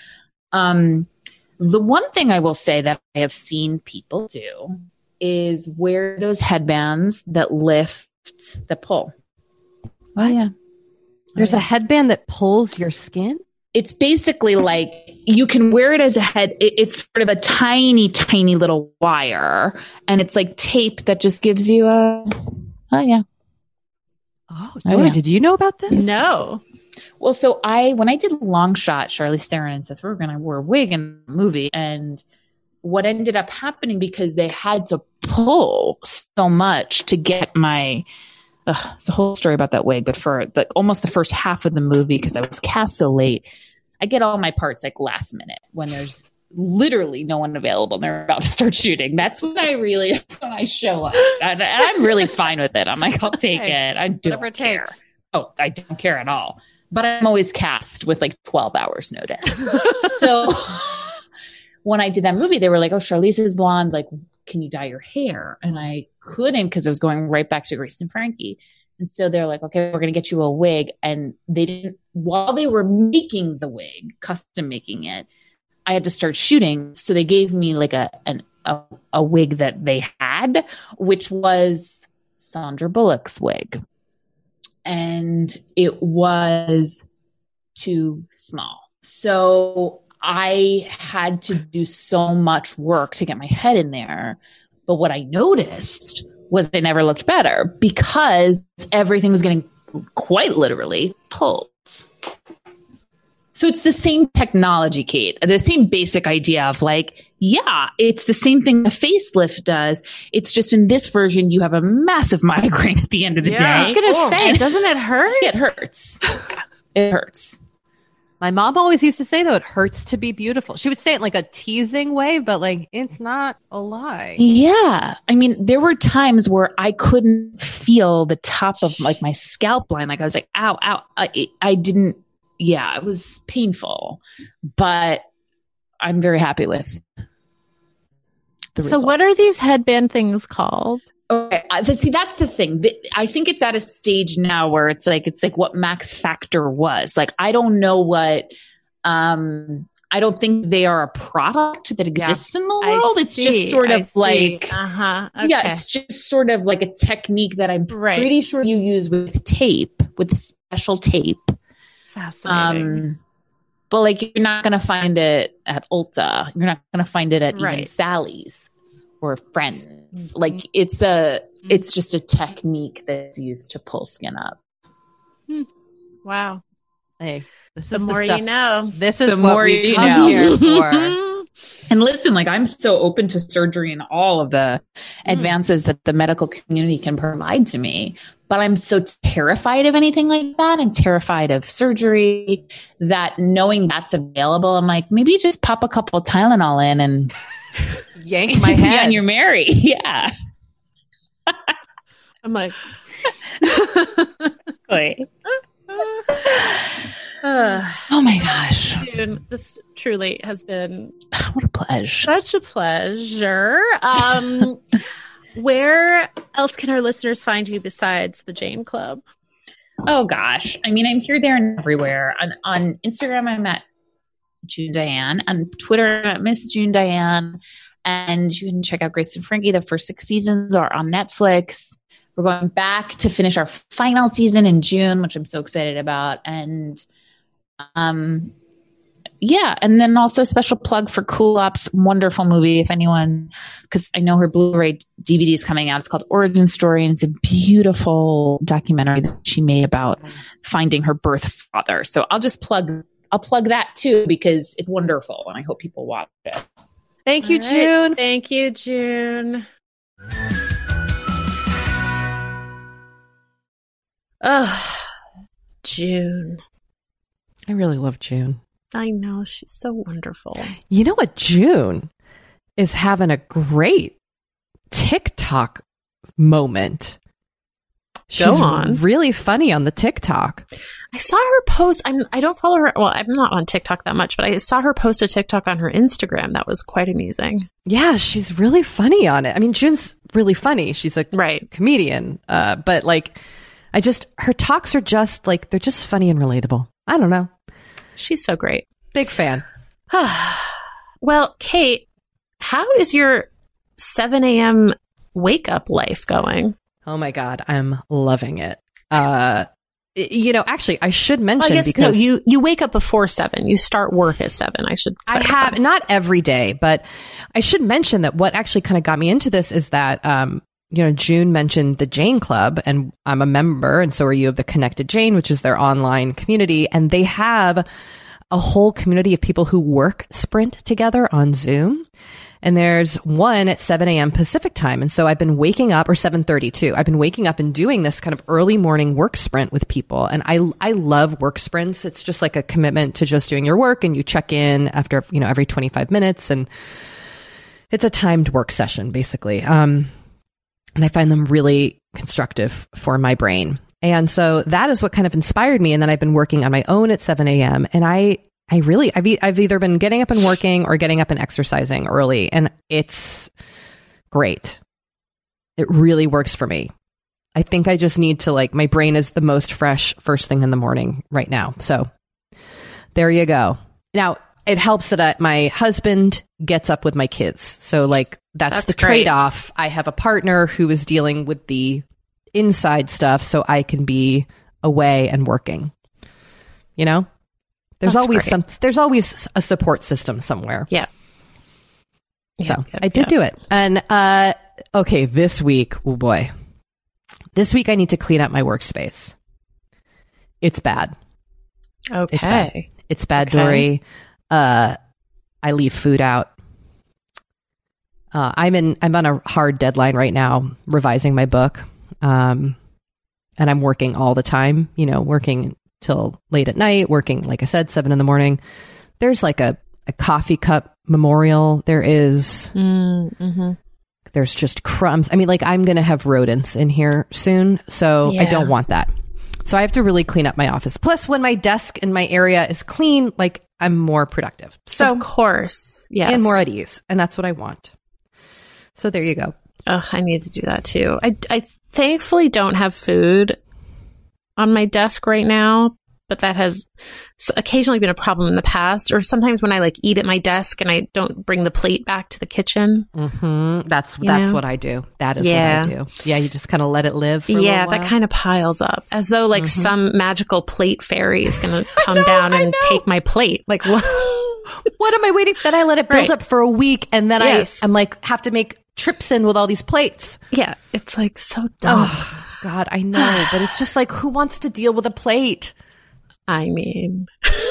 [SPEAKER 7] Um, the one thing I will say that I have seen people do is wear those headbands that lift the pull.
[SPEAKER 5] Oh, yeah. There's
[SPEAKER 7] oh, yeah.
[SPEAKER 5] a headband that pulls your skin?
[SPEAKER 7] It's basically like you can wear it as a head. It, it's sort of a tiny, tiny little wire. And it's like tape that just gives you a, oh, yeah.
[SPEAKER 5] Oh,
[SPEAKER 7] oh
[SPEAKER 5] Joy,
[SPEAKER 7] yeah.
[SPEAKER 5] Did you know about this?
[SPEAKER 4] No.
[SPEAKER 7] Well, so I, when I did Long Shot, Charlize Theron and Seth Rogen, I wore a wig in the movie. And what ended up happening, because they had to pull so much to get my, ugh, it's a whole story about that wig, but for the, almost the first half of the movie, because I was cast so late, I get all my parts like last minute when there's literally no one available and they're about to start shooting. That's when I really, that's when I show up. And, and I'm really fine with it. I'm like, I'll take
[SPEAKER 5] hey,
[SPEAKER 7] it. I don't
[SPEAKER 5] whatever it
[SPEAKER 7] care.
[SPEAKER 5] takes.
[SPEAKER 7] Oh, I don't care at all. But I'm always cast with like twelve hours notice. So when I did that movie, they were like, oh, Charlize is blonde. Like, can you dye your hair? And I couldn't, because I was going right back to Grace and Frankie. And so they're like, okay, we're going to get you a wig. And they didn't, while they were making the wig, custom making it, I had to start shooting. So they gave me like a, an, a, a wig that they had, which was Sandra Bullock's wig. And it was too small. So I had to do so much work to get my head in there. But what I noticed was they never looked better, because everything was getting quite literally pulled. So it's the same technology, Kate, the same basic idea of like, yeah, it's the same thing a facelift does. It's just in this version, you have a massive migraine at the end of the
[SPEAKER 4] yeah.
[SPEAKER 7] day.
[SPEAKER 4] I was going to oh, say, doesn't it hurt?
[SPEAKER 7] It hurts. It hurts.
[SPEAKER 5] My mom always used to say, though, it hurts to be beautiful. She would say it in like a teasing way, but like, it's not a lie.
[SPEAKER 7] Yeah. I mean, there were times where I couldn't feel the top of like my scalp line. Like I was like, ow, ow. I, I didn't. Yeah, it was painful, but I'm very happy with the results.
[SPEAKER 4] So what are these headband things called?
[SPEAKER 7] Okay, uh, see, that's the thing. The, I think it's at a stage now where it's like, it's like what Max Factor was. Like, I don't know what, um, I don't think they are a product that exists yeah. in the world.
[SPEAKER 4] I
[SPEAKER 7] it's
[SPEAKER 4] see,
[SPEAKER 7] just sort of like,
[SPEAKER 4] uh-huh. Okay.
[SPEAKER 7] yeah, it's just sort of like a technique that I'm right. pretty sure you use with tape, with special tape.
[SPEAKER 4] Fascinating. Um,
[SPEAKER 7] but like, you're not going to find it at Ulta. You're not going to find it at right. even Sally's or Friends. Mm-hmm. Like it's a, it's just a technique that's used to pull skin up.
[SPEAKER 4] Hmm. Wow.
[SPEAKER 5] Hey, this
[SPEAKER 4] the
[SPEAKER 5] is
[SPEAKER 4] more
[SPEAKER 5] the stuff,
[SPEAKER 4] you know.
[SPEAKER 5] This is
[SPEAKER 7] the
[SPEAKER 5] what
[SPEAKER 7] more
[SPEAKER 5] we
[SPEAKER 7] you
[SPEAKER 5] come
[SPEAKER 7] know.
[SPEAKER 5] here for.
[SPEAKER 7] And listen, like I'm so open to surgery and all of the advances mm. that the medical community can provide to me. But I'm so terrified of anything like that and terrified of surgery that knowing that's available, I'm like, maybe just pop a couple of Tylenol in and
[SPEAKER 5] yank my head.
[SPEAKER 7] And you're married. Yeah.
[SPEAKER 4] I'm like,
[SPEAKER 7] Wait. Uh, oh my gosh.
[SPEAKER 4] Dude, this truly has been
[SPEAKER 7] what a pleasure.
[SPEAKER 4] Such a pleasure. Um, where else can our listeners find you besides the Jane Club?
[SPEAKER 7] Oh gosh. I mean, I'm here, there, and everywhere. On, on Instagram, I'm at June Diane. On Twitter, I'm at Miss June Diane. And you can check out Grace and Frankie. The first six seasons are on Netflix. We're going back to finish our final season in June, which I'm so excited about. And Um, yeah. And then also a special plug for Cool Ops, wonderful movie. If anyone, cause I know her Blu-ray D V D is coming out. It's called Origin Story. And it's a beautiful documentary that she made about finding her birth father. So I'll just plug, I'll plug that too, because it's wonderful. And I hope people watch it.
[SPEAKER 5] Thank you,
[SPEAKER 4] right.
[SPEAKER 5] June.
[SPEAKER 4] Thank you, June. Oh, June.
[SPEAKER 5] I really love June.
[SPEAKER 4] I know. She's so wonderful.
[SPEAKER 5] You know what? June is having a great TikTok moment. She's
[SPEAKER 4] Go on.
[SPEAKER 5] really funny on the TikTok.
[SPEAKER 4] I saw her post. I'm, I don't follow her. Well, I'm not on TikTok that much, but I saw her post a TikTok on her Instagram. That was quite amusing.
[SPEAKER 5] Yeah, she's really funny on it. I mean, June's really funny. She's a
[SPEAKER 4] right.
[SPEAKER 5] comedian. Uh, but like, I just, her talks are just like, they're just funny and relatable. I don't know.
[SPEAKER 4] She's so great.
[SPEAKER 5] Big fan.
[SPEAKER 4] Well, Kate, how is your seven a.m. wake up life going?
[SPEAKER 5] Oh my God, I'm loving it. Uh, you know, actually, I should mention
[SPEAKER 4] well, I guess,
[SPEAKER 5] because
[SPEAKER 4] no, you you wake up before seven. You start work at seven. I should.
[SPEAKER 5] I
[SPEAKER 4] clarify.
[SPEAKER 5] have not every day, but I should mention that what actually kind of got me into this is that um, you know, June mentioned the Jane Club, and I'm a member, and so are you, of the Connected Jane, which is their online community, and they have a whole community of people who work sprint together on Zoom. And there's one at seven a.m. Pacific time. And so I've been waking up, or seven thirty too. I've been waking up and doing this kind of early morning work sprint with people. And I, I love work sprints. It's just like a commitment to just doing your work, and you check in after, you know, every twenty-five minutes. And it's a timed work session, basically. Um, and I find them really constructive for my brain. And so that is what kind of inspired me. And then I've been working on my own at seven a.m. And I, I really, I've, e- I've either been getting up and working or getting up and exercising early. And it's great. It really works for me. I think I just need to, like, my brain is the most fresh first thing in the morning right now. So there you go. Now, it helps that I, my husband gets up with my kids. So, like, that's,
[SPEAKER 4] That's
[SPEAKER 5] the
[SPEAKER 4] great.
[SPEAKER 5] trade-off. I have a partner who is dealing with the inside stuff, so I can be away and working. You know? There's
[SPEAKER 4] That's
[SPEAKER 5] always
[SPEAKER 4] great.
[SPEAKER 5] some there's always a support system somewhere.
[SPEAKER 4] Yeah.
[SPEAKER 5] So
[SPEAKER 4] Yep, yep,
[SPEAKER 5] I did
[SPEAKER 4] yep.
[SPEAKER 5] do it. And uh okay, this week, oh boy. This week I need to clean up my workspace. It's bad.
[SPEAKER 4] Okay.
[SPEAKER 5] It's bad. It's bad,
[SPEAKER 4] Okay.
[SPEAKER 5] Dory. Uh I leave food out. Uh, I'm in. I'm on a hard deadline right now, revising my book, um, and I'm working all the time. You know, working till late at night. Working, like I said, seven in the morning. There's like a, a coffee cup memorial. There is.
[SPEAKER 4] Mm, mm-hmm.
[SPEAKER 5] There's just crumbs. I mean, like, I'm gonna have rodents in here soon, so I
[SPEAKER 4] Yeah.
[SPEAKER 5] don't want that. So I have to really clean up my office. Plus, when my desk in my area is clean, like, I'm more productive. So
[SPEAKER 4] of course, yes,
[SPEAKER 5] and more at ease, and that's what I want. So there you go.
[SPEAKER 4] Oh, I need to do that too. I, I thankfully don't have food on my desk right now, but that has s- occasionally been a problem in the past. Or sometimes when I like eat at my desk and I don't bring the plate back to the kitchen.
[SPEAKER 5] Mm-hmm. That's
[SPEAKER 4] You
[SPEAKER 5] that's
[SPEAKER 4] know?
[SPEAKER 5] what I do. That is
[SPEAKER 4] Yeah.
[SPEAKER 5] what I do. Yeah, you just kind of let it live. For a
[SPEAKER 4] Yeah,
[SPEAKER 5] little
[SPEAKER 4] that
[SPEAKER 5] while.
[SPEAKER 4] kind of piles up, as though like
[SPEAKER 5] Mhm.
[SPEAKER 4] some magical plate fairy is going to come
[SPEAKER 5] know,
[SPEAKER 4] down
[SPEAKER 5] I
[SPEAKER 4] and
[SPEAKER 5] know.
[SPEAKER 4] take my plate. Like what?
[SPEAKER 5] What am I waiting? Then I let it build
[SPEAKER 4] Right.
[SPEAKER 5] up for a week, and then
[SPEAKER 4] Yes.
[SPEAKER 5] I I'm like have to make trips in with all these plates.
[SPEAKER 4] Yeah, it's like so dumb.
[SPEAKER 5] Oh God, I know, but it's just like, who wants to deal with a plate?
[SPEAKER 4] I mean,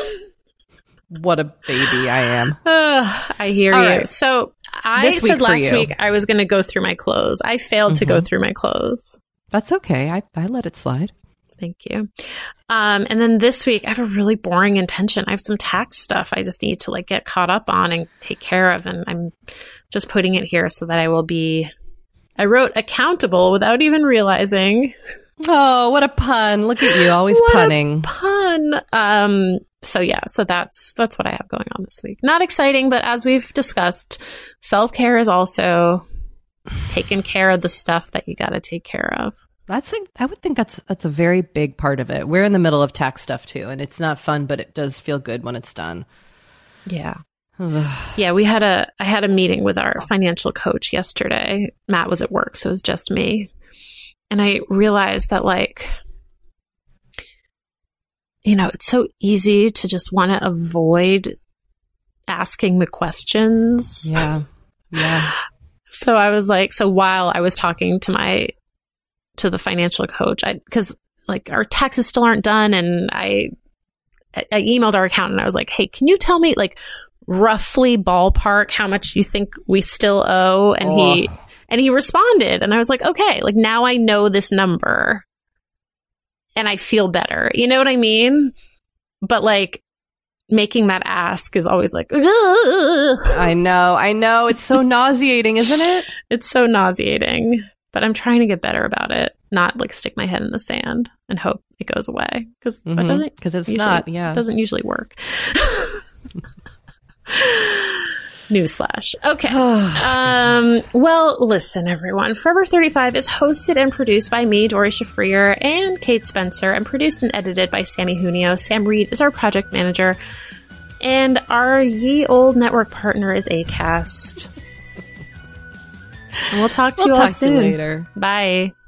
[SPEAKER 5] What a baby I am.
[SPEAKER 4] uh, I hear
[SPEAKER 5] All
[SPEAKER 4] you.
[SPEAKER 5] right.
[SPEAKER 4] So I
[SPEAKER 5] This week
[SPEAKER 4] said
[SPEAKER 5] for
[SPEAKER 4] last
[SPEAKER 5] you.
[SPEAKER 4] week I was going to go through my clothes. I failed to go
[SPEAKER 5] Mhm.
[SPEAKER 4] through my clothes.
[SPEAKER 5] That's okay. I I let it slide.
[SPEAKER 4] Thank you. Um, and then this week I have a really boring intention. I have some tax stuff I just need to like get caught up on and take care of. And I'm just putting it here so that I will be, I wrote accountable without even realizing.
[SPEAKER 5] Oh, what a pun! Look at you, always
[SPEAKER 4] What a
[SPEAKER 5] punning.
[SPEAKER 4] Pun. Um, so yeah, so that's, that's what I have going on this week. Not exciting, but as we've discussed, self-care is also taking care of the stuff that you got to take care of.
[SPEAKER 5] That's like, I would think that's that's a very big part of it. We're in the middle of tax stuff too, and it's not fun, but it does feel good when it's done.
[SPEAKER 4] Yeah. Yeah, we had a I had a meeting with our financial coach yesterday. Matt was at work, so it was just me. And I realized that, like, you know, it's so easy to just want to avoid asking the questions.
[SPEAKER 5] Yeah. Yeah.
[SPEAKER 4] So I was like, so while I was talking to my to the financial coach, I because like our taxes still aren't done, and I I emailed our accountant. I was like, hey, can you tell me like roughly ballpark how much you think we still owe? And he and he responded, and I was like, okay, like now I know this number and I feel better. You know what I mean? But like making that ask is always like, ugh.
[SPEAKER 5] I know, I know. It's so nauseating, isn't it?
[SPEAKER 4] It's so nauseating, but I'm trying to get better about it. Not like stick my head in the sand and hope it goes away, because that
[SPEAKER 5] Mhm,
[SPEAKER 4] doesn't
[SPEAKER 5] 'cause it's
[SPEAKER 4] usually-
[SPEAKER 5] not, yeah.
[SPEAKER 4] it doesn't usually work. Newsflash. Okay. um, well, listen, everyone. Forever thirty-five is hosted and produced by me, Dory Shafrier, and Kate Spencer, and produced and edited by Sammy Junio. Sam Reed is our project manager. And our ye old network partner is Acast. And we'll talk to
[SPEAKER 5] we'll
[SPEAKER 4] you all
[SPEAKER 5] talk
[SPEAKER 4] soon.
[SPEAKER 5] To you later.
[SPEAKER 4] Bye.